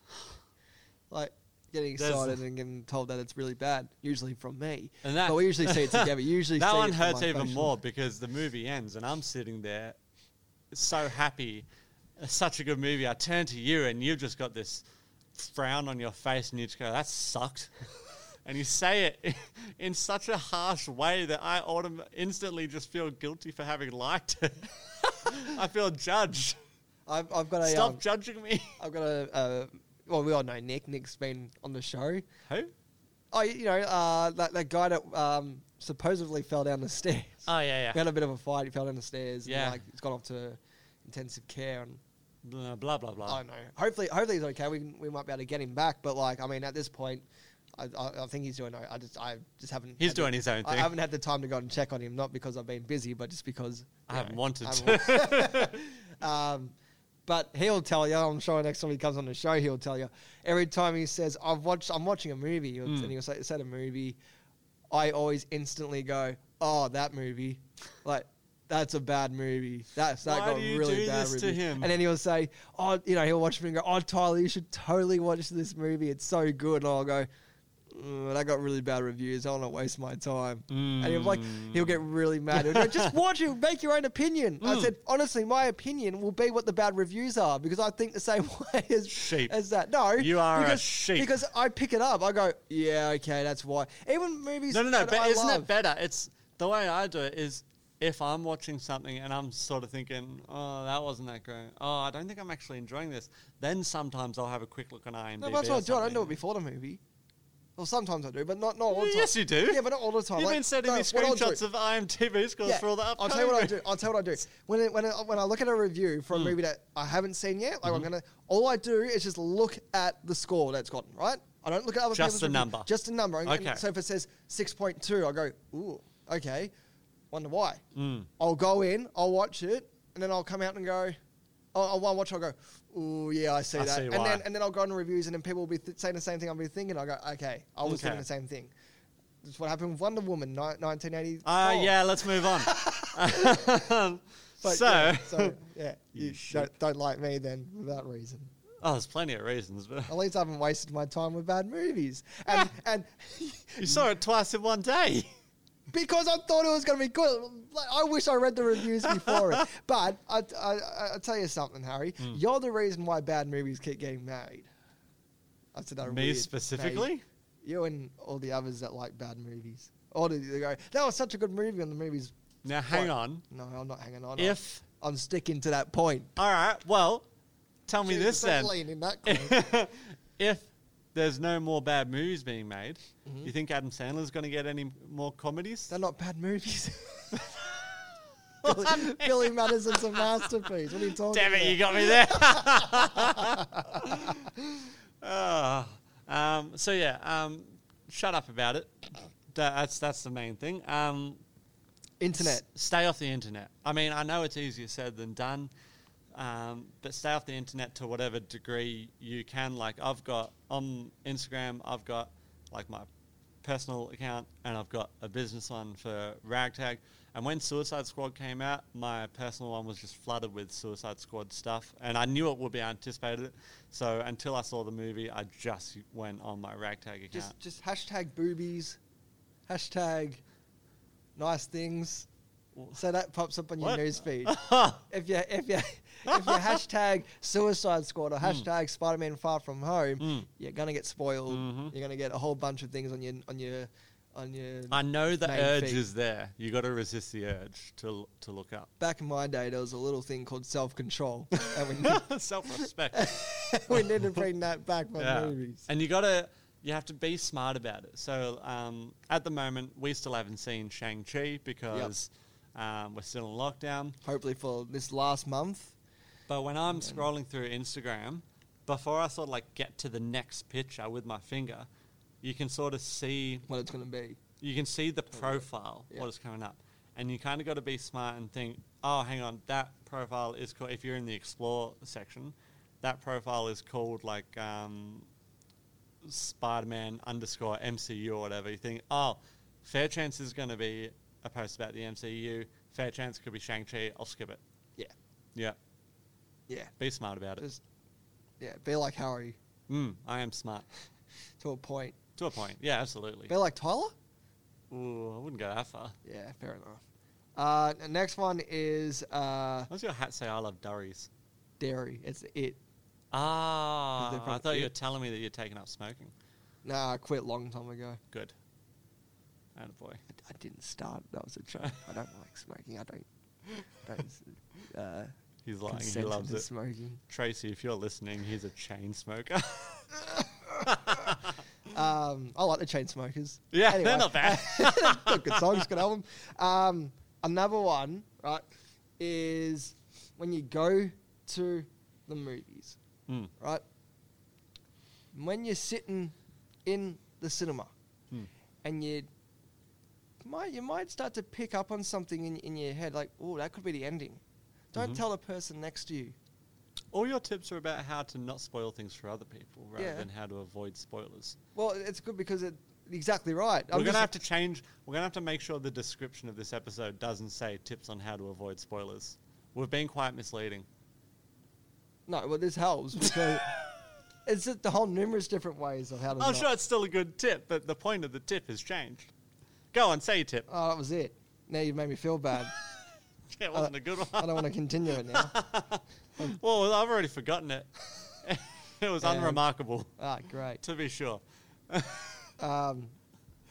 Speaker 3: Like getting
Speaker 1: There's-
Speaker 3: excited and getting told that it's really bad, usually from me.
Speaker 1: And that-
Speaker 3: but we usually see it together. Usually
Speaker 1: That
Speaker 3: see
Speaker 1: one
Speaker 3: it from
Speaker 1: hurts
Speaker 3: my
Speaker 1: even
Speaker 3: facial-
Speaker 1: more because the movie ends and I'm sitting there so happy. It's such a good movie. I turn to you and you've just got this frown on your face and you just go, that sucked. And you say it in such a harsh way that I autom- instantly just feel guilty for having liked it. I feel judged.
Speaker 3: I've, I've got a.
Speaker 1: Stop
Speaker 3: um,
Speaker 1: judging me.
Speaker 3: I've got a. Uh, well, we all know Nick. Nick's been on the show.
Speaker 1: Who?
Speaker 3: Oh, you know, uh, that that guy that um, supposedly fell down the stairs.
Speaker 1: Oh, yeah,
Speaker 3: We had a bit of a fight. He fell down the stairs.
Speaker 1: Yeah.
Speaker 3: And, like, he's gone off to intensive care and.
Speaker 1: Blah, blah, blah. blah.
Speaker 3: I don't know. Hopefully, hopefully he's okay. We can- we might be able to get him back. But like, I mean, at this point, I I, I think he's doing. I just I just haven't.
Speaker 1: He's
Speaker 3: had
Speaker 1: doing
Speaker 3: the,
Speaker 1: his own
Speaker 3: I
Speaker 1: thing.
Speaker 3: haven't had the time to go and check on him, not because I've been busy, but just because
Speaker 1: I
Speaker 3: you
Speaker 1: haven't
Speaker 3: know,
Speaker 1: wanted
Speaker 3: I
Speaker 1: to.
Speaker 3: haven't wa- um, but he'll tell you. I'm sure next time he comes on the show, he'll tell you. Every time he says, "I've watched," I'm watching a movie,
Speaker 1: Mm.
Speaker 3: and he'll say, "Say a movie," I always instantly go, "Oh, that movie," like. That's a bad movie. That's that
Speaker 1: Why
Speaker 3: got
Speaker 1: do you
Speaker 3: really
Speaker 1: do
Speaker 3: bad
Speaker 1: this to
Speaker 3: reviews.
Speaker 1: him?
Speaker 3: And then he'll say, "Oh, you know," he'll watch me and go, "Oh, Tyler, you should totally watch this movie. It's so good." And I'll go, mm, "That got really bad reviews. I don't want to waste my time." And he'll like, he'll get really mad. He'll go, "Just watch it. Make your own opinion." I
Speaker 1: Mm.
Speaker 3: said, "Honestly, my opinion will be what the bad reviews are because I think the same way as
Speaker 1: Sheep.
Speaker 3: as that." No,
Speaker 1: You are a
Speaker 3: because,
Speaker 1: sheep.
Speaker 3: Because I pick it up. I go, "Yeah, okay, that's why." Even movies.
Speaker 1: No, no, no.
Speaker 3: that
Speaker 1: But
Speaker 3: I
Speaker 1: isn't
Speaker 3: love,
Speaker 1: it better? It's the way I do it is if I'm watching something and I'm sort of thinking, oh, that wasn't that great. Oh, I don't think I'm actually enjoying this. Then sometimes I'll have a quick look on IMDb.
Speaker 3: No, that's what I
Speaker 1: or
Speaker 3: do. I don't do it
Speaker 1: something.
Speaker 3: before the movie. Well, sometimes I do, but not not all the time.
Speaker 1: Yes, you do.
Speaker 3: Yeah, but not all the time.
Speaker 1: You've
Speaker 3: Like,
Speaker 1: been sending
Speaker 3: no,
Speaker 1: me
Speaker 3: what I'll do-
Speaker 1: screenshots of I M D B scores for all the
Speaker 3: I'll
Speaker 1: upcoming
Speaker 3: tell you what I
Speaker 1: movies.
Speaker 3: do. I'll tell you what I do. When it, when it, when I look at a review for a
Speaker 1: Mm.
Speaker 3: movie that I haven't seen yet, like
Speaker 1: Mm-hmm.
Speaker 3: I'm gonna, all I do is just look at the score that's gotten. Right? I don't look at other
Speaker 1: Just
Speaker 3: people's
Speaker 1: the
Speaker 3: review,
Speaker 1: number.
Speaker 3: Just a number. And, and
Speaker 1: Okay.
Speaker 3: so if it says six point two, I go, ooh, okay. Wonder why.
Speaker 1: Mm.
Speaker 3: I'll go in, I'll watch it, and then I'll come out and go, I'll, I'll watch it, I'll go, ooh, yeah, I see
Speaker 1: I
Speaker 3: that.
Speaker 1: see
Speaker 3: and
Speaker 1: why.
Speaker 3: then and then I'll go on reviews, and then people will be th- saying the same thing I'll be thinking. I'll go, okay, I was
Speaker 1: Okay.
Speaker 3: thinking the same thing. That's what happened with Wonder Woman, ni- nineteen eighty.
Speaker 1: Uh, yeah, let's move on.
Speaker 3: But
Speaker 1: so,
Speaker 3: yeah, so yeah,
Speaker 1: You
Speaker 3: you,
Speaker 1: should.
Speaker 3: don't, don't like me then without reason.
Speaker 1: oh, there's plenty of reasons, but
Speaker 3: At least I haven't wasted my time with bad movies. And and
Speaker 1: you saw it twice in one day.
Speaker 3: because I thought it was going to be good. Like, I wish I read the reviews before it. But I, I, I, I'll tell you something, Harry.
Speaker 1: Hmm.
Speaker 3: You're the reason why bad movies keep getting made. I said that
Speaker 1: Me
Speaker 3: weird,
Speaker 1: specifically?
Speaker 3: made. You and all the others that like bad movies. Or they they go, that was such a good movie, and the movie's...
Speaker 1: Now, hang
Speaker 3: What?
Speaker 1: on.
Speaker 3: No, I'm not hanging on.
Speaker 1: If,
Speaker 3: I'm, I'm sticking to that point.
Speaker 1: all right, well, tell me
Speaker 3: Jesus,
Speaker 1: this then.
Speaker 3: don't lean in that corner.
Speaker 1: If there's no more bad movies being made,
Speaker 3: Mhm.
Speaker 1: you think Adam Sandler's going to get any more comedies?
Speaker 3: They're not bad movies. Billy, Billy Madison's a masterpiece. What are you talking
Speaker 1: Damn
Speaker 3: about?
Speaker 1: it, you got me there. Ah, um, so yeah, um, shut up about it. That- That's that's the main thing. Um,
Speaker 3: Internet.
Speaker 1: s- stay off the internet. I mean, I know it's easier said than done, um, but stay off the internet to whatever degree you can. Like I've got on Instagram, I've got like my personal account, and I've got a business one for Ragtag. And when Suicide Squad came out, my personal one was just flooded with Suicide Squad stuff, and I knew it would be. I anticipated it. So until I saw the movie, I just went on my Ragtag account.
Speaker 3: Just just hashtag boobies. Hashtag nice things. So that pops up on your
Speaker 1: What?
Speaker 3: news feed. if you if you if you hashtag Suicide Squad or hashtag Spider-Man Far From Home,
Speaker 1: Mm.
Speaker 3: you're gonna get spoiled.
Speaker 1: Mhm.
Speaker 3: You're gonna get a whole bunch of things on your on your on your.
Speaker 1: I know the
Speaker 3: main
Speaker 1: urge
Speaker 3: feed.
Speaker 1: is there. You got to resist the urge to l- to look up.
Speaker 3: Back in my day, there was a little thing called self-control, and we need,
Speaker 1: Self-respect.
Speaker 3: we need to bring that back for
Speaker 1: Yeah.
Speaker 3: movies.
Speaker 1: And you gotta, you have to be smart about it. So um, at the moment, we still haven't seen Shang-Chi because um, we're still in lockdown.
Speaker 3: Hopefully for this last month.
Speaker 1: But when I'm scrolling through Instagram, before I sort of like get to the next picture with my finger, you can sort of see,
Speaker 3: What it's gonna be.
Speaker 1: you can see the profile,
Speaker 3: Yeah.
Speaker 1: what is coming up. And you kind of got to be smart and think, oh, hang on, that profile is called, if you're in the explore section, that profile is called like um, Spider-Man underscore M C U or whatever. You think, oh, fair chance is going to be a post about the M C U. Fair chance could be Shang-Chi. I'll skip it.
Speaker 3: Yeah.
Speaker 1: Yeah.
Speaker 3: Yeah.
Speaker 1: Be smart about it.
Speaker 3: Just yeah. Be like Harry
Speaker 1: Mm, I am smart.
Speaker 3: to a point.
Speaker 1: To a point. Yeah, absolutely.
Speaker 3: Be like Tyler.
Speaker 1: Ooh, I wouldn't go that far.
Speaker 3: Yeah. Fair enough. Uh, the next one is uh,
Speaker 1: What does your hat say? I love durries.
Speaker 3: dairy. It's it.
Speaker 1: Ah,
Speaker 3: they're
Speaker 1: I
Speaker 3: from
Speaker 1: thought you were
Speaker 3: it.
Speaker 1: telling me that you're taking up smoking.
Speaker 3: Nah, I quit long time ago.
Speaker 1: Good. And boy.
Speaker 3: I, I didn't start. That was a joke. I don't like smoking. I don't. don't uh,
Speaker 1: He's lying. He
Speaker 3: consent
Speaker 1: loves
Speaker 3: to
Speaker 1: it.
Speaker 3: Smoking.
Speaker 1: Tracy, if you're listening, he's a chain smoker.
Speaker 3: Um, I like the Chainsmokers.
Speaker 1: Yeah,
Speaker 3: Anyway,
Speaker 1: they're not bad.
Speaker 3: they're good songs, good album. Um, another one, right, is when you go to the movies,
Speaker 1: Mm.
Speaker 3: right? When you're sitting in the cinema,
Speaker 1: Hmm.
Speaker 3: and you might you might start to pick up on something in in your head, like, oh, that could be the ending. Don't
Speaker 1: Mhm.
Speaker 3: tell the person next to you.
Speaker 1: All your tips are about how to not spoil things for other people rather
Speaker 3: Yeah.
Speaker 1: than how to avoid spoilers.
Speaker 3: Well, it's good because it exactly right.
Speaker 1: We're going to have to change, we're going to have to make sure the description of this episode doesn't say tips on how to avoid spoilers. We've been quite misleading.
Speaker 3: No, well, this helps because it's just the whole numerous different ways of how to.
Speaker 1: I'm
Speaker 3: not-
Speaker 1: sure it's still a good tip, but the point of the tip has changed. Go on, say your tip.
Speaker 3: Oh, that was it. Now you've made me feel bad.
Speaker 1: Yeah, it wasn't a good one.
Speaker 3: I don't want to continue it now.
Speaker 1: Well, I've already forgotten it. It was
Speaker 3: Um,
Speaker 1: unremarkable,
Speaker 3: Ah, great.
Speaker 1: to be sure.
Speaker 3: Um,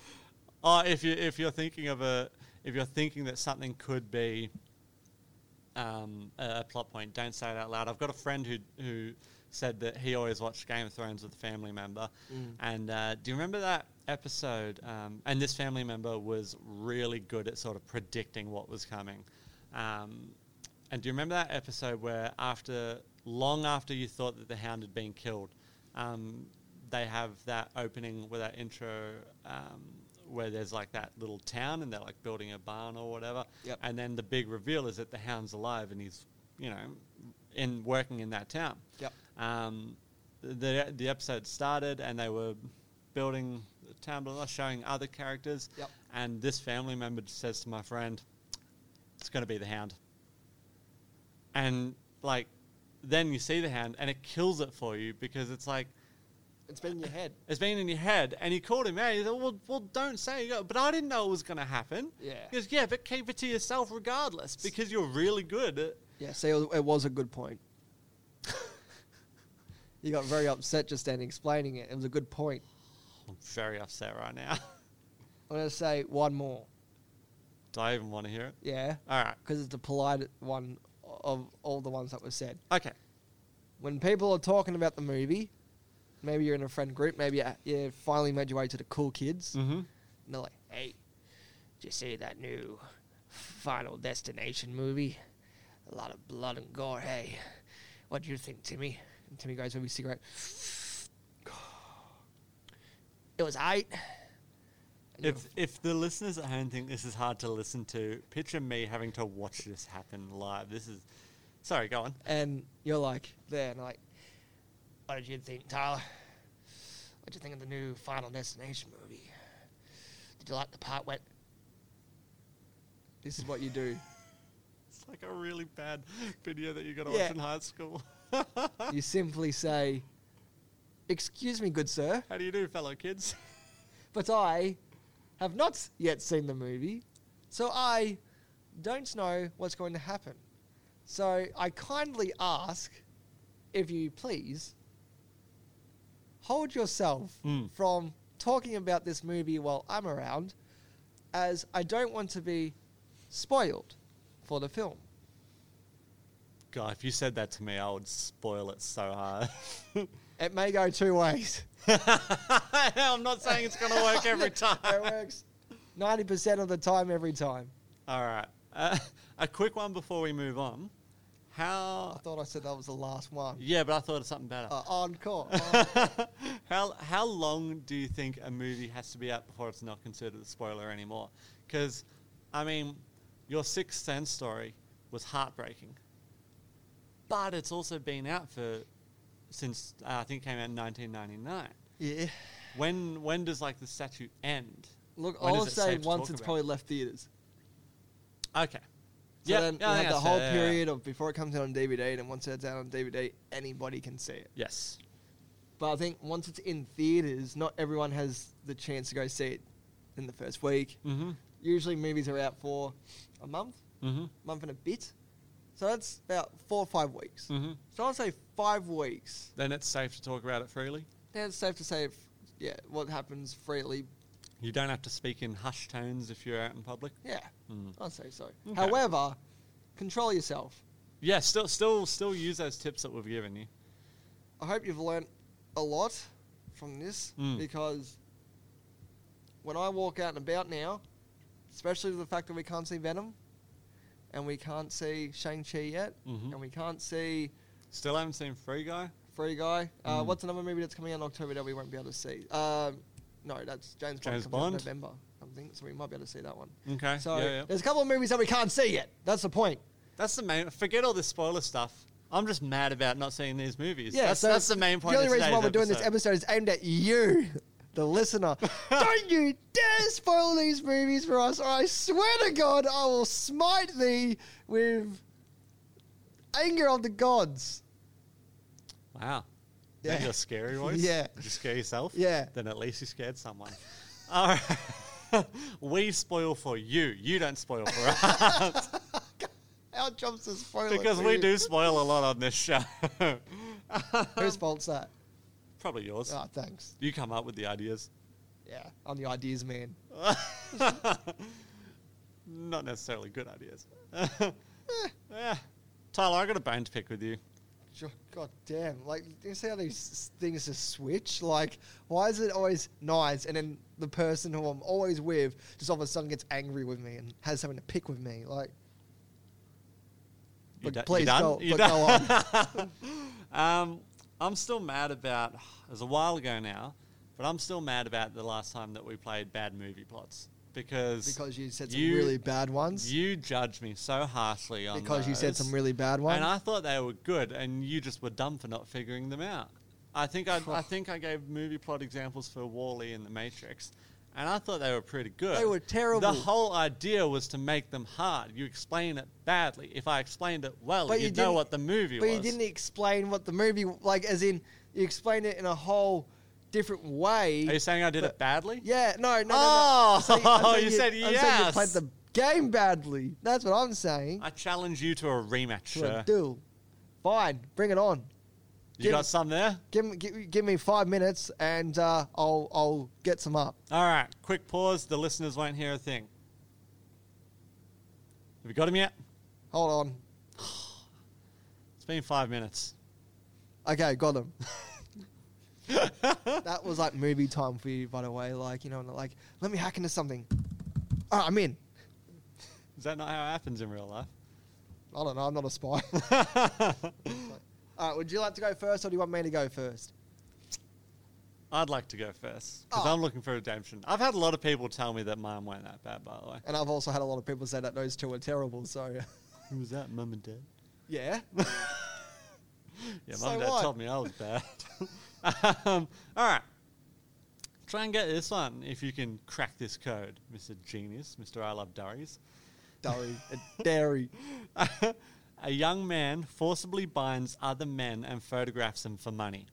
Speaker 1: Oh, if you if you're thinking of a if you're thinking that something could be um, a, a plot point, don't say it out loud. I've got a friend who who said that he always watched Game of Thrones with a family member.
Speaker 3: Mm.
Speaker 1: And uh, do you remember that episode? Um, and this family member was really good at sort of predicting what was coming. Um, and do you remember that episode where after, long after you thought that the Hound had been killed, um, they have that opening with that intro um, where there's like that little town and they're like building a barn or whatever.
Speaker 3: Yep.
Speaker 1: And then the big reveal is that the Hound's alive and he's, you know, in working in that town.
Speaker 3: Yep.
Speaker 1: Um, the the episode started and they were building the town, blah, blah, showing other characters.
Speaker 3: Yep.
Speaker 1: And this family member says to my friend, "It's going to be the Hound." And like, then you see the Hound and it kills it for you because it's like,
Speaker 3: It's been in your head.
Speaker 1: it's been in your head. And he called him out. He said, well, well, don't say it. But I didn't know it was going to happen.
Speaker 3: Yeah.
Speaker 1: He goes, yeah, but keep it to yourself regardless because you're really good at...
Speaker 3: Yeah, see, it was, it was a good point. You got very upset just then explaining it. It was a good point.
Speaker 1: I'm very upset right now.
Speaker 3: I'm going to say one more.
Speaker 1: Do I even want to hear it?
Speaker 3: Yeah,
Speaker 1: All right.
Speaker 3: because it's the polite one of all the ones that were said.
Speaker 1: Okay.
Speaker 3: When people are talking about the movie, maybe you're in a friend group, maybe you, you finally made your way to the cool kids,
Speaker 1: Mm-hmm.
Speaker 3: and they're like, hey, did you see that new Final Destination movie? A lot of blood and gore, hey. What do you think, Timmy? And Timmy goes with his cigarette. It was eight. And
Speaker 1: If if the listeners at home think this is hard to listen to, picture me having to watch this happen live. This is... Sorry, go on.
Speaker 3: And you're like, there, and I'm like, what did you think, Tyler? What did you think of the new Final Destination movie? Did you like the part where... This is what you do.
Speaker 1: It's like a really bad video that you got to
Speaker 3: Yeah.
Speaker 1: watch in high school.
Speaker 3: You simply say, excuse me, good sir,
Speaker 1: How do you do, fellow kids?
Speaker 3: but I have not yet seen the movie, so I don't know what's going to happen. So I kindly ask, if you please, hold yourself
Speaker 1: Mm.
Speaker 3: from talking about this movie while I'm around, as I don't want to be spoiled for the film.
Speaker 1: God, if you said that to me, I would spoil it so hard.
Speaker 3: It may go two ways.
Speaker 1: I'm not saying it's going to work every time.
Speaker 3: It works ninety percent of the time, every time.
Speaker 1: All right. Uh, a quick one before we move on. How...
Speaker 3: I thought I said that was the last one.
Speaker 1: Yeah, but I thought of something better.
Speaker 3: Uh, encore. encore.
Speaker 1: how how long do you think a movie has to be out before it's not considered a spoiler anymore? Because, I mean, your Sixth Sense story was heartbreaking. But it's also been out for... Since, uh, I think it came out in nineteen ninety-nine.
Speaker 3: Yeah.
Speaker 1: When when does, like, the statute end?
Speaker 3: Look,
Speaker 1: When
Speaker 3: I'll
Speaker 1: is it
Speaker 3: say
Speaker 1: safe to
Speaker 3: once
Speaker 1: talk
Speaker 3: it's
Speaker 1: about?
Speaker 3: probably left theaters.
Speaker 1: Okay.
Speaker 3: So then
Speaker 1: yeah, I
Speaker 3: we
Speaker 1: think
Speaker 3: have the
Speaker 1: that's
Speaker 3: whole
Speaker 1: fair, yeah, yeah.
Speaker 3: period of before it comes out on D V D, and once it's out on D V D, anybody can see it.
Speaker 1: Yes.
Speaker 3: But I think once it's in theaters, not everyone has the chance to go see it in the first week.
Speaker 1: Mm-hmm.
Speaker 3: Usually movies are out for a month,
Speaker 1: Mm-hmm.
Speaker 3: month and a bit. So that's about four or five weeks.
Speaker 1: Mm-hmm.
Speaker 3: So I'd say five weeks.
Speaker 1: Then it's safe to talk about it freely.
Speaker 3: Then it's safe to say, if, yeah, what happens freely.
Speaker 1: You don't have to speak in hushed tones if you're out in public.
Speaker 3: Yeah,
Speaker 1: Mm.
Speaker 3: I'd say so.
Speaker 1: Okay.
Speaker 3: However, control yourself.
Speaker 1: Yeah, still, still, still use those tips that we've given you.
Speaker 3: I hope you've learnt a lot from this,
Speaker 1: Mm.
Speaker 3: because when I walk out and about now, especially the fact that we can't see Venom, and we can't see Shang-Chi yet,
Speaker 1: Mhm.
Speaker 3: and we can't see
Speaker 1: Still haven't seen Free Guy.
Speaker 3: Free Guy. Uh,
Speaker 1: Mm.
Speaker 3: what's another movie that's coming out in October that we won't be able to see? Um, no, that's James Bond.
Speaker 1: James
Speaker 3: comes out
Speaker 1: Bond?
Speaker 3: in November, I think, so we might be able to see that one.
Speaker 1: Okay.
Speaker 3: So
Speaker 1: yeah, yeah.
Speaker 3: there's a couple of movies that we can't see yet. That's the point.
Speaker 1: That's the main. Forget all this spoiler stuff. I'm just mad about not seeing these movies.
Speaker 3: Yeah,
Speaker 1: that's,
Speaker 3: so
Speaker 1: that's the main point.
Speaker 3: The only
Speaker 1: of
Speaker 3: reason why
Speaker 1: today's
Speaker 3: we're doing this
Speaker 1: episode.
Speaker 3: episode is aimed at you, the listener. Don't you dare spoil these movies for us, or I swear to God, I will smite thee with anger of the gods.
Speaker 1: Wow.
Speaker 3: Yeah.
Speaker 1: Yeah. Your scary voice.
Speaker 3: Yeah.
Speaker 1: Did you scare yourself?
Speaker 3: Yeah.
Speaker 1: Then at least you scared someone. All right. We spoil for you. You don't spoil for us.
Speaker 3: Our job's to spoil
Speaker 1: Because
Speaker 3: it for
Speaker 1: we
Speaker 3: you.
Speaker 1: do spoil a lot on this show.
Speaker 3: Whose fault's that?
Speaker 1: Probably yours.
Speaker 3: Oh, thanks.
Speaker 1: You come up with the ideas.
Speaker 3: Yeah, I'm the ideas man.
Speaker 1: Not necessarily good ideas. Yeah. Tyler, I got a bone to pick with you.
Speaker 3: Sure. God damn. Like, do you see how these s- things just switch? Like, why is it always nice and then the person who I'm always with just all of a sudden gets angry with me and has something to pick with me? Like,
Speaker 1: You
Speaker 3: but
Speaker 1: do- you
Speaker 3: please
Speaker 1: done?
Speaker 3: go,
Speaker 1: You
Speaker 3: but
Speaker 1: done?
Speaker 3: go on.
Speaker 1: um, I'm still mad about. It was a while ago now, but I'm still mad about the last time that we played bad movie plots because
Speaker 3: Because you said some
Speaker 1: you-
Speaker 3: really bad ones.
Speaker 1: you judged me so harshly on
Speaker 3: Because you said
Speaker 1: those,
Speaker 3: some really bad ones.
Speaker 1: and I thought they were good, and you just were dumb for not figuring them out. I think I, I think I gave movie plot examples for Wall-E and The Matrix, and I thought they were pretty good.
Speaker 3: They were terrible.
Speaker 1: The whole idea was to make them hard. You explain it badly. If I explained it well,
Speaker 3: But you
Speaker 1: you'd know
Speaker 3: didn't-
Speaker 1: what the movie
Speaker 3: But
Speaker 1: was.
Speaker 3: you didn't explain what the movie, like, as in, you explained it in a whole different way.
Speaker 1: Are you saying I did
Speaker 3: but-
Speaker 1: it badly?
Speaker 3: Yeah, no, no, no,
Speaker 1: Oh,
Speaker 3: no. I'm saying- I'm saying
Speaker 1: you said
Speaker 3: I'm saying you
Speaker 1: yes.
Speaker 3: played the game badly. That's what I'm saying.
Speaker 1: I challenge you to a rematch,
Speaker 3: To
Speaker 1: sir.
Speaker 3: a duel. Fine, bring it on.
Speaker 1: You
Speaker 3: give-
Speaker 1: got some there?
Speaker 3: Give me, give, give me five minutes and uh, I'll I'll get some up.
Speaker 1: All right, quick pause. The listeners won't hear a thing. Have you got him yet?
Speaker 3: Hold on.
Speaker 1: It's been five minutes.
Speaker 3: Okay, got him. That was like movie time for you, by the way. Like, you know, like, let me hack into something. All right, I'm in.
Speaker 1: Is that not how it happens in real life?
Speaker 3: I don't know. I'm not a spy. All right, would you like to go first or do you want me to go first?
Speaker 1: I'd like to go first because
Speaker 3: Oh.
Speaker 1: I'm looking for redemption. I've had a lot of people tell me that mine weren't that bad, by the way.
Speaker 3: And I've also had a lot of people say that those two are terrible, so
Speaker 1: Who was that, Mum and Dad?
Speaker 3: yeah.
Speaker 1: Yeah,
Speaker 3: So
Speaker 1: Mum and Dad
Speaker 3: what?
Speaker 1: told me I was bad. um, all right. Try and get this one if you can crack this code, Mister Genius, Mister I Love Durries.
Speaker 3: Dairy. Dairy.
Speaker 1: A young man forcibly binds other men and photographs them for money.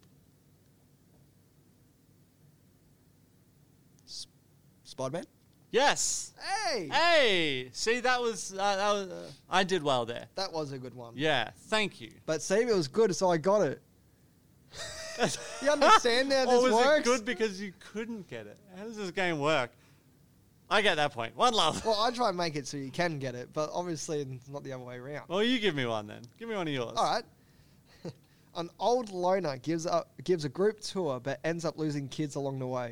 Speaker 3: Spider-Man?
Speaker 1: Yes.
Speaker 3: Hey!
Speaker 1: Hey. See, that was uh, that was. Uh, I did well there.
Speaker 3: That was a good one.
Speaker 1: Yeah. Thank you.
Speaker 3: But see, it was good, so I got it. You understand how this
Speaker 1: or was
Speaker 3: works?
Speaker 1: it good because you couldn't get it? How does this game work? I get that point. One love.
Speaker 3: Well, I try and make it so you can get it, but obviously it's not the other way around.
Speaker 1: Well, you give me one then. Give me one of yours.
Speaker 3: All right. An old loner gives up gives a group tour, but ends up losing kids along the way.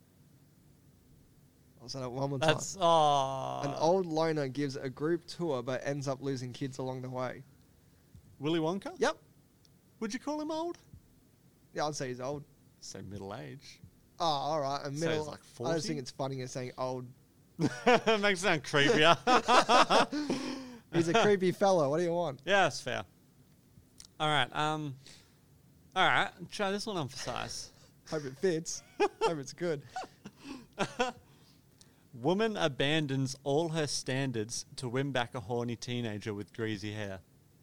Speaker 3: I'll say that one more time.
Speaker 1: That's oh.
Speaker 3: An old loner gives a group tour, but ends up losing kids along the way.
Speaker 1: Willy Wonka.
Speaker 3: Yep.
Speaker 1: Would you call him old?
Speaker 3: Yeah, I'd say he's old.
Speaker 1: Say middle age.
Speaker 3: Oh, all right. A
Speaker 1: So he's
Speaker 3: middle.
Speaker 1: like
Speaker 3: I
Speaker 1: forty?
Speaker 3: just think it's funny as saying old.
Speaker 1: Makes it sound creepier.
Speaker 3: He's a creepy fellow. What do you want?
Speaker 1: Yeah, that's fair. All right. Um. All right. Try this one on for size.
Speaker 3: Hope it fits. Hope it's good.
Speaker 1: Woman abandons all her standards to win back a horny teenager with greasy hair.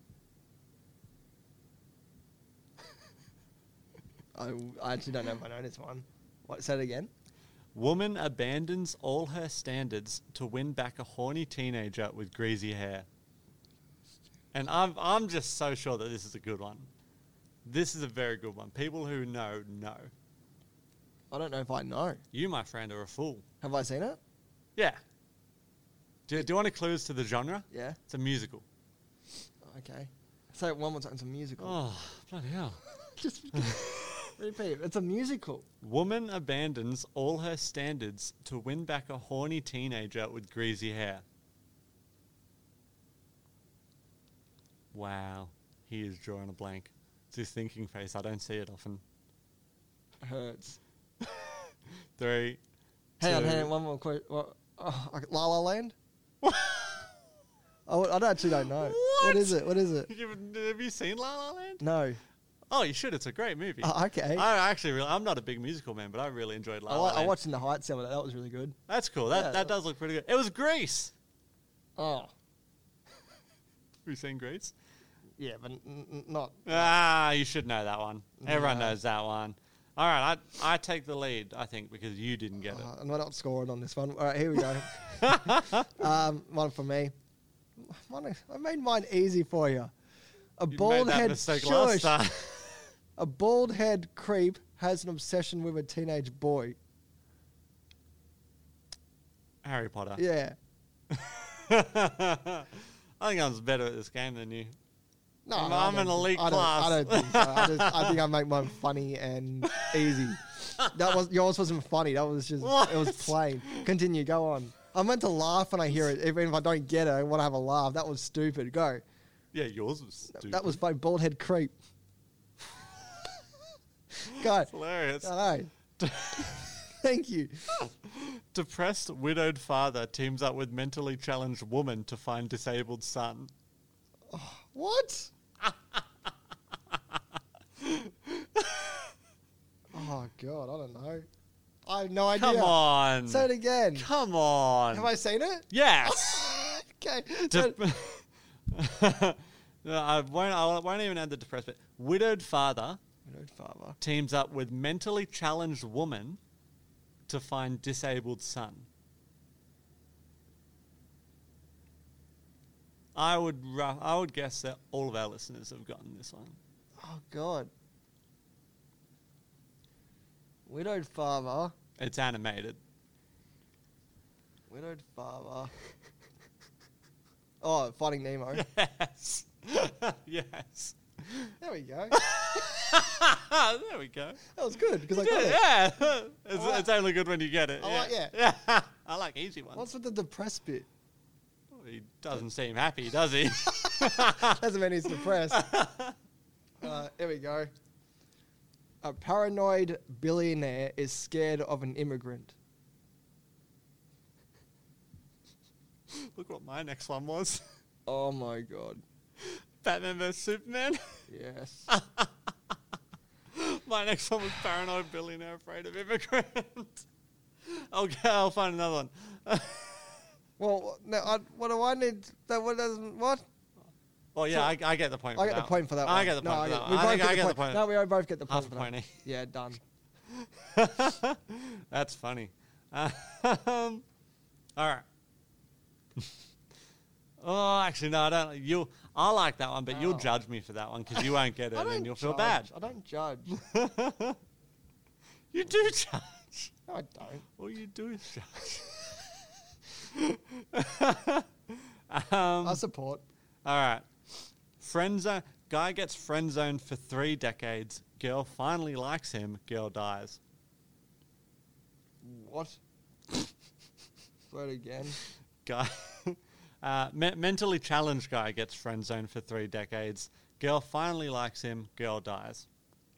Speaker 3: I, I actually don't know if I know this one. What? Say it again.
Speaker 1: Woman abandons all her standards to win back a horny teenager with greasy hair. And I'm I'm just so sure that this is a good one. This is a very good one. People who know, know.
Speaker 3: I don't know if I know.
Speaker 1: You, my friend, are a fool.
Speaker 3: Have I seen it?
Speaker 1: Yeah. Do, do you want a clues to the genre?
Speaker 3: Yeah.
Speaker 1: It's a musical.
Speaker 3: Okay. Say it one more time. It's a musical.
Speaker 1: Oh, bloody hell.
Speaker 3: Just repeat it. It's a musical.
Speaker 1: Woman abandons all her standards to win back a horny teenager with greasy hair. Wow. He is drawing a blank. It's his thinking face. I don't see it often.
Speaker 3: Hurts.
Speaker 1: Three.
Speaker 3: Hang on,
Speaker 1: two-
Speaker 3: hang on. One more question. What? Oh, okay, La La Land? Oh, I actually don't know.
Speaker 1: What?
Speaker 3: What is it? What is it?
Speaker 1: You've- Have you seen La La Land?
Speaker 3: No.
Speaker 1: Oh, you should. It's a great movie.
Speaker 3: Oh, okay.
Speaker 1: I actually really, I'm not a big musical man, but I really enjoyed La
Speaker 3: I,
Speaker 1: La
Speaker 3: wa- I
Speaker 1: Land.
Speaker 3: watched In the Heights some of that. That was really good.
Speaker 1: That's cool. That
Speaker 3: Yeah.
Speaker 1: that does look pretty good. It was Grease.
Speaker 3: Oh.
Speaker 1: Have you seen Grease?
Speaker 3: Yeah, but n- n- not.
Speaker 1: Ah, you should know that one. Everyone
Speaker 3: No.
Speaker 1: knows that one. All right, I I take the lead, I think, because you didn't get it.
Speaker 3: Uh, and we're not scoring on this one. All right, here we go. um, one for me. One, I made mine easy for you. A
Speaker 1: You
Speaker 3: bald
Speaker 1: made that
Speaker 3: head
Speaker 1: mistake last
Speaker 3: shush.
Speaker 1: time.
Speaker 3: A bald head creep has an obsession with a teenage boy.
Speaker 1: Harry Potter.
Speaker 3: Yeah.
Speaker 1: I think I was better at this game than you.
Speaker 3: No,
Speaker 1: I'm,
Speaker 3: I
Speaker 1: I'm
Speaker 3: don't
Speaker 1: an
Speaker 3: think-
Speaker 1: elite
Speaker 3: I don't,
Speaker 1: class.
Speaker 3: I don't think so. I, just, I think I make mine funny and easy. That was yours wasn't funny. That was just
Speaker 1: What?
Speaker 3: it was plain. Continue. Go on. I'm meant to laugh when I hear it, even if I don't get it. I want to have a laugh. That was stupid. Go.
Speaker 1: Yeah, yours was stupid.
Speaker 3: That was by bald head creep. Go.
Speaker 1: hilarious.
Speaker 3: I know. Thank you.
Speaker 1: Depressed widowed father teams up with mentally challenged woman to find disabled son.
Speaker 3: What? Oh god, I don't know. I have no idea.
Speaker 1: Come on.
Speaker 3: Say it again.
Speaker 1: Come on.
Speaker 3: Have I seen it?
Speaker 1: Yes.
Speaker 3: Okay.
Speaker 1: De- no, I won't. I won't even add the depressed bit. Widowed father
Speaker 3: Widowed father.
Speaker 1: teams up with mentally challenged woman to find disabled son. I would. Ru- I would guess that all of our listeners have gotten this one.
Speaker 3: Oh god. Widowed father.
Speaker 1: It's animated.
Speaker 3: Widowed father. Oh, Finding Nemo.
Speaker 1: Yes. Yes.
Speaker 3: There we go.
Speaker 1: There we go.
Speaker 3: That was good because I
Speaker 1: Yeah,
Speaker 3: got it.
Speaker 1: yeah. It's,
Speaker 3: like-
Speaker 1: it's only good when you get it.
Speaker 3: I
Speaker 1: yeah.
Speaker 3: like- yeah.
Speaker 1: Yeah. I like easy ones.
Speaker 3: What's with the depressed bit?
Speaker 1: He doesn't seem happy, does he?
Speaker 3: Doesn't mean he's depressed. Uh, here we go. A paranoid billionaire is scared of an immigrant.
Speaker 1: Look what my next one was.
Speaker 3: Oh my god.
Speaker 1: Batman versus Superman.
Speaker 3: Yes.
Speaker 1: My next one was paranoid billionaire afraid of immigrant. Okay, I'll find another one.
Speaker 3: Well, no, I, what do I need? That what doesn't what?
Speaker 1: Well, yeah, I, I get the point.
Speaker 3: I
Speaker 1: for
Speaker 3: get the
Speaker 1: that
Speaker 3: point for that
Speaker 1: I
Speaker 3: one.
Speaker 1: get the
Speaker 3: No,
Speaker 1: point
Speaker 3: I
Speaker 1: for
Speaker 3: get-
Speaker 1: that
Speaker 3: we
Speaker 1: one. I
Speaker 3: both
Speaker 1: think I
Speaker 3: get
Speaker 1: get
Speaker 3: the
Speaker 1: the
Speaker 3: point.
Speaker 1: point.
Speaker 3: No, we both get the point
Speaker 1: Half
Speaker 3: for
Speaker 1: a
Speaker 3: that.
Speaker 1: point.
Speaker 3: Yeah, done.
Speaker 1: That's funny. Um, all right. Oh, actually, no, I don't. You, I like that one, but you'll
Speaker 3: Oh.
Speaker 1: judge me for that one because you won't get it,
Speaker 3: I
Speaker 1: and
Speaker 3: don't
Speaker 1: you'll feel
Speaker 3: judge.
Speaker 1: bad.
Speaker 3: I don't judge.
Speaker 1: You do judge.
Speaker 3: No, I don't.
Speaker 1: All you do is judge. um,
Speaker 3: I support.
Speaker 1: all right. Friend zone. Guy gets friend zoned for three decades. Girl finally likes him. Girl dies.
Speaker 3: What? Say it again.
Speaker 1: Guy. Uh, me- mentally challenged guy gets friend zoned for three decades. Girl finally likes him. Girl dies.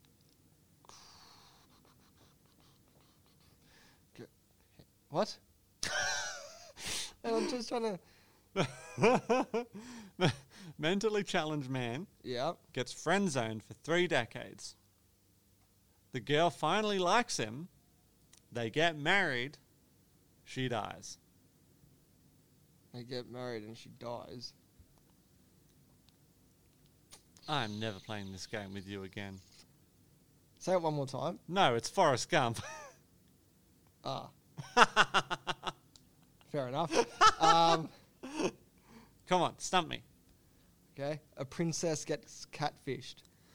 Speaker 3: What? And I'm just trying to.
Speaker 1: Mentally challenged man
Speaker 3: Yeah.
Speaker 1: gets friend zoned for three decades. The girl finally likes him. They get married. She dies.
Speaker 3: They get married and she dies.
Speaker 1: I'm never playing this game with you again.
Speaker 3: Say it one more time.
Speaker 1: No, it's Forrest Gump.
Speaker 3: Ah. Fair enough. Um,
Speaker 1: Come on, stump me.
Speaker 3: okay. A princess gets catfished.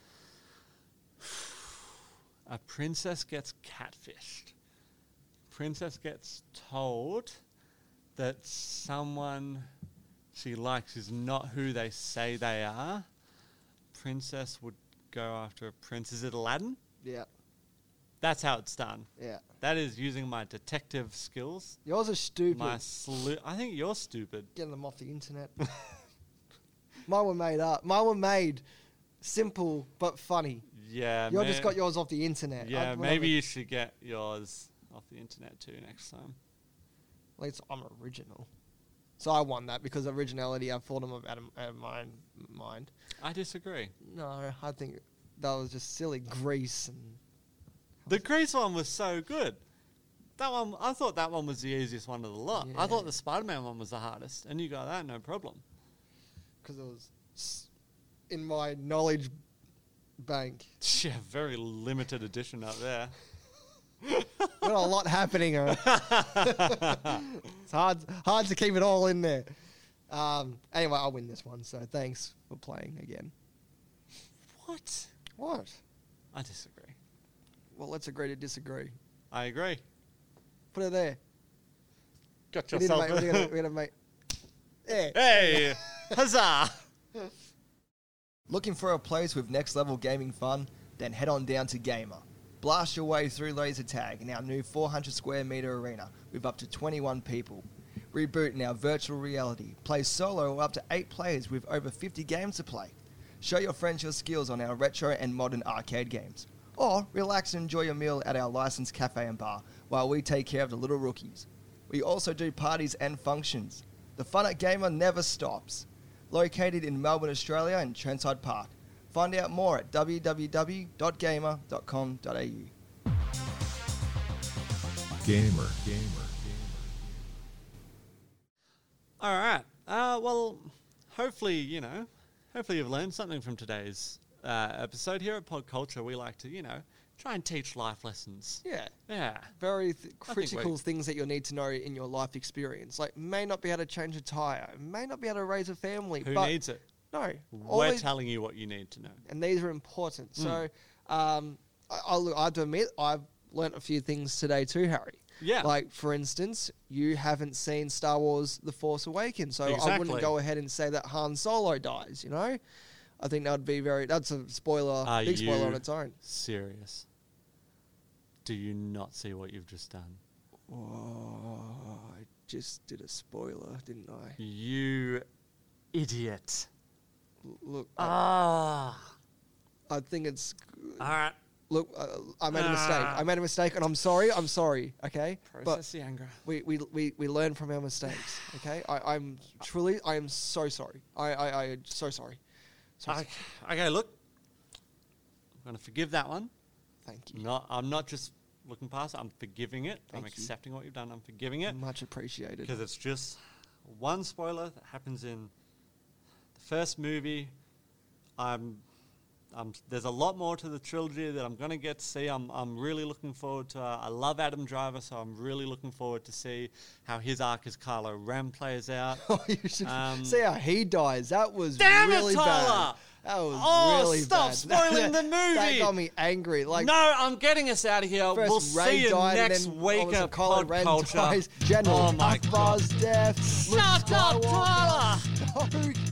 Speaker 1: A princess gets catfished. Princess gets told that someone she likes is not who they say they are. Princess would go after a prince. Is it Aladdin?
Speaker 3: Yeah.
Speaker 1: That's how it's done.
Speaker 3: Yeah.
Speaker 1: That is using my detective skills.
Speaker 3: Yours are stupid.
Speaker 1: My sleu- I think you're stupid.
Speaker 3: Getting them off the internet. Mine were made up. Mine were made simple but funny.
Speaker 1: Yeah.
Speaker 3: You
Speaker 1: ma-
Speaker 3: just got yours off the internet.
Speaker 1: Yeah,
Speaker 3: I'd
Speaker 1: maybe
Speaker 3: rather-
Speaker 1: you should get yours off the internet too next time.
Speaker 3: At least I'm original. So I won that because originality, I thought them out of, out of my mind.
Speaker 1: I disagree.
Speaker 3: No, I think that was just silly Grease and
Speaker 1: The Grease one was so good. That one, I thought that one was the easiest one of the lot. I
Speaker 3: Yeah.
Speaker 1: thought the Spider-Man one was the hardest, and you got that no problem.
Speaker 3: because it was s- in my knowledge bank.
Speaker 1: Yeah, very limited edition up there.
Speaker 3: Got a lot happening. uh. It's hard, hard to keep it all in there. Um, anyway, I'll win this one. So thanks for playing again.
Speaker 1: What?
Speaker 3: What?
Speaker 1: I disagree.
Speaker 3: Well, let's agree to disagree.
Speaker 1: I agree.
Speaker 3: Put it there.
Speaker 1: Got
Speaker 3: We need to
Speaker 1: yourself.
Speaker 3: make. We're gonna, we're gonna make. Yeah.
Speaker 1: Hey. Huzzah!
Speaker 3: Looking for a place with next level gaming fun? Then head on down to Gamer. Blast your way through laser tag in our new four hundred square meter arena with up to twenty-one people. Reboot in our virtual reality. Play solo or up to eight players with over fifty games to play. Show your friends your skills on our retro and modern arcade games. Or relax and enjoy your meal at our licensed cafe and bar while we take care of the little rookies. We also do parties and functions. The fun at Gamer never stops. Located in Melbourne, Australia and Trentside Park. Find out more at w w w dot gamer dot com dot a u.
Speaker 4: Gamer, gamer,
Speaker 1: All right. Uh, well, hopefully, you know, hopefully you've learned something from today's uh, episode. Here at Pod Culture, we like to, you know, try and teach life lessons.
Speaker 3: Yeah.
Speaker 1: Yeah.
Speaker 3: Very th-
Speaker 1: I think
Speaker 3: critical
Speaker 1: we-
Speaker 3: things that you'll need to know in your life experience. Like, may not be able to change a tyre, may not be able to raise a family.
Speaker 1: Who
Speaker 3: but
Speaker 1: needs it?
Speaker 3: No.
Speaker 1: We're
Speaker 3: always-
Speaker 1: telling you what you need to know.
Speaker 3: and these are important. So, um, I, I'll, I have to admit, I've learnt a few things today too, Harry.
Speaker 1: Yeah.
Speaker 3: Like, for instance, you haven't seen Star Wars The Force Awakens, so I
Speaker 1: Exactly.
Speaker 3: wouldn't go ahead and say that Han Solo dies, you know? I think that would be very... That's a spoiler,
Speaker 1: Are
Speaker 3: big spoiler
Speaker 1: you
Speaker 3: on its own.
Speaker 1: serious? Do you not see what you've just done?
Speaker 3: Oh, I just did a spoiler, didn't I?
Speaker 1: You idiot.
Speaker 3: L- Look,
Speaker 1: Ah.
Speaker 3: I, I think it's...
Speaker 1: All right.
Speaker 3: Look, uh, I made a mistake.
Speaker 1: Ah.
Speaker 3: I made a mistake, and I'm sorry. I'm sorry, okay?
Speaker 1: Process the anger.
Speaker 3: We, we, we, we learn from our mistakes, okay? I, I'm truly, I am so sorry. I, I, I so sorry. So
Speaker 1: Okay, okay, look. I'm going to forgive that one.
Speaker 3: Thank you.
Speaker 1: Not, I'm not just looking past it. I'm forgiving it. I'm
Speaker 3: Thank you.
Speaker 1: accepting what you've done. I'm forgiving it.
Speaker 3: Much appreciated.
Speaker 1: Because it's just one spoiler that happens in the first movie. I'm, I'm, there's a lot more to the trilogy that I'm going to get to see. I'm, I'm really looking forward to. Uh, I love Adam Driver, so I'm really looking forward to see how his arc as Kylo Ren plays out.
Speaker 3: Oh, you should
Speaker 1: Um,
Speaker 3: see how he dies. That was
Speaker 1: Damn it,
Speaker 3: really
Speaker 1: Tyler!
Speaker 3: bad. That was
Speaker 1: Oh,
Speaker 3: really
Speaker 1: stop
Speaker 3: bad.
Speaker 1: spoiling the
Speaker 3: That
Speaker 1: movie!
Speaker 3: got me angry. Like,
Speaker 1: no, I'm getting us out of here.
Speaker 3: first
Speaker 1: We'll
Speaker 3: Ray
Speaker 1: see you
Speaker 3: died,
Speaker 1: next
Speaker 3: and then
Speaker 1: week
Speaker 3: what was it,
Speaker 1: at
Speaker 3: Kylo
Speaker 1: Pod
Speaker 3: Ren
Speaker 1: Culture.
Speaker 3: dies. General
Speaker 1: Oh my
Speaker 3: Akbar's death. Luke
Speaker 1: Shut up,
Speaker 3: Skywalker.
Speaker 1: Tyler!
Speaker 3: No,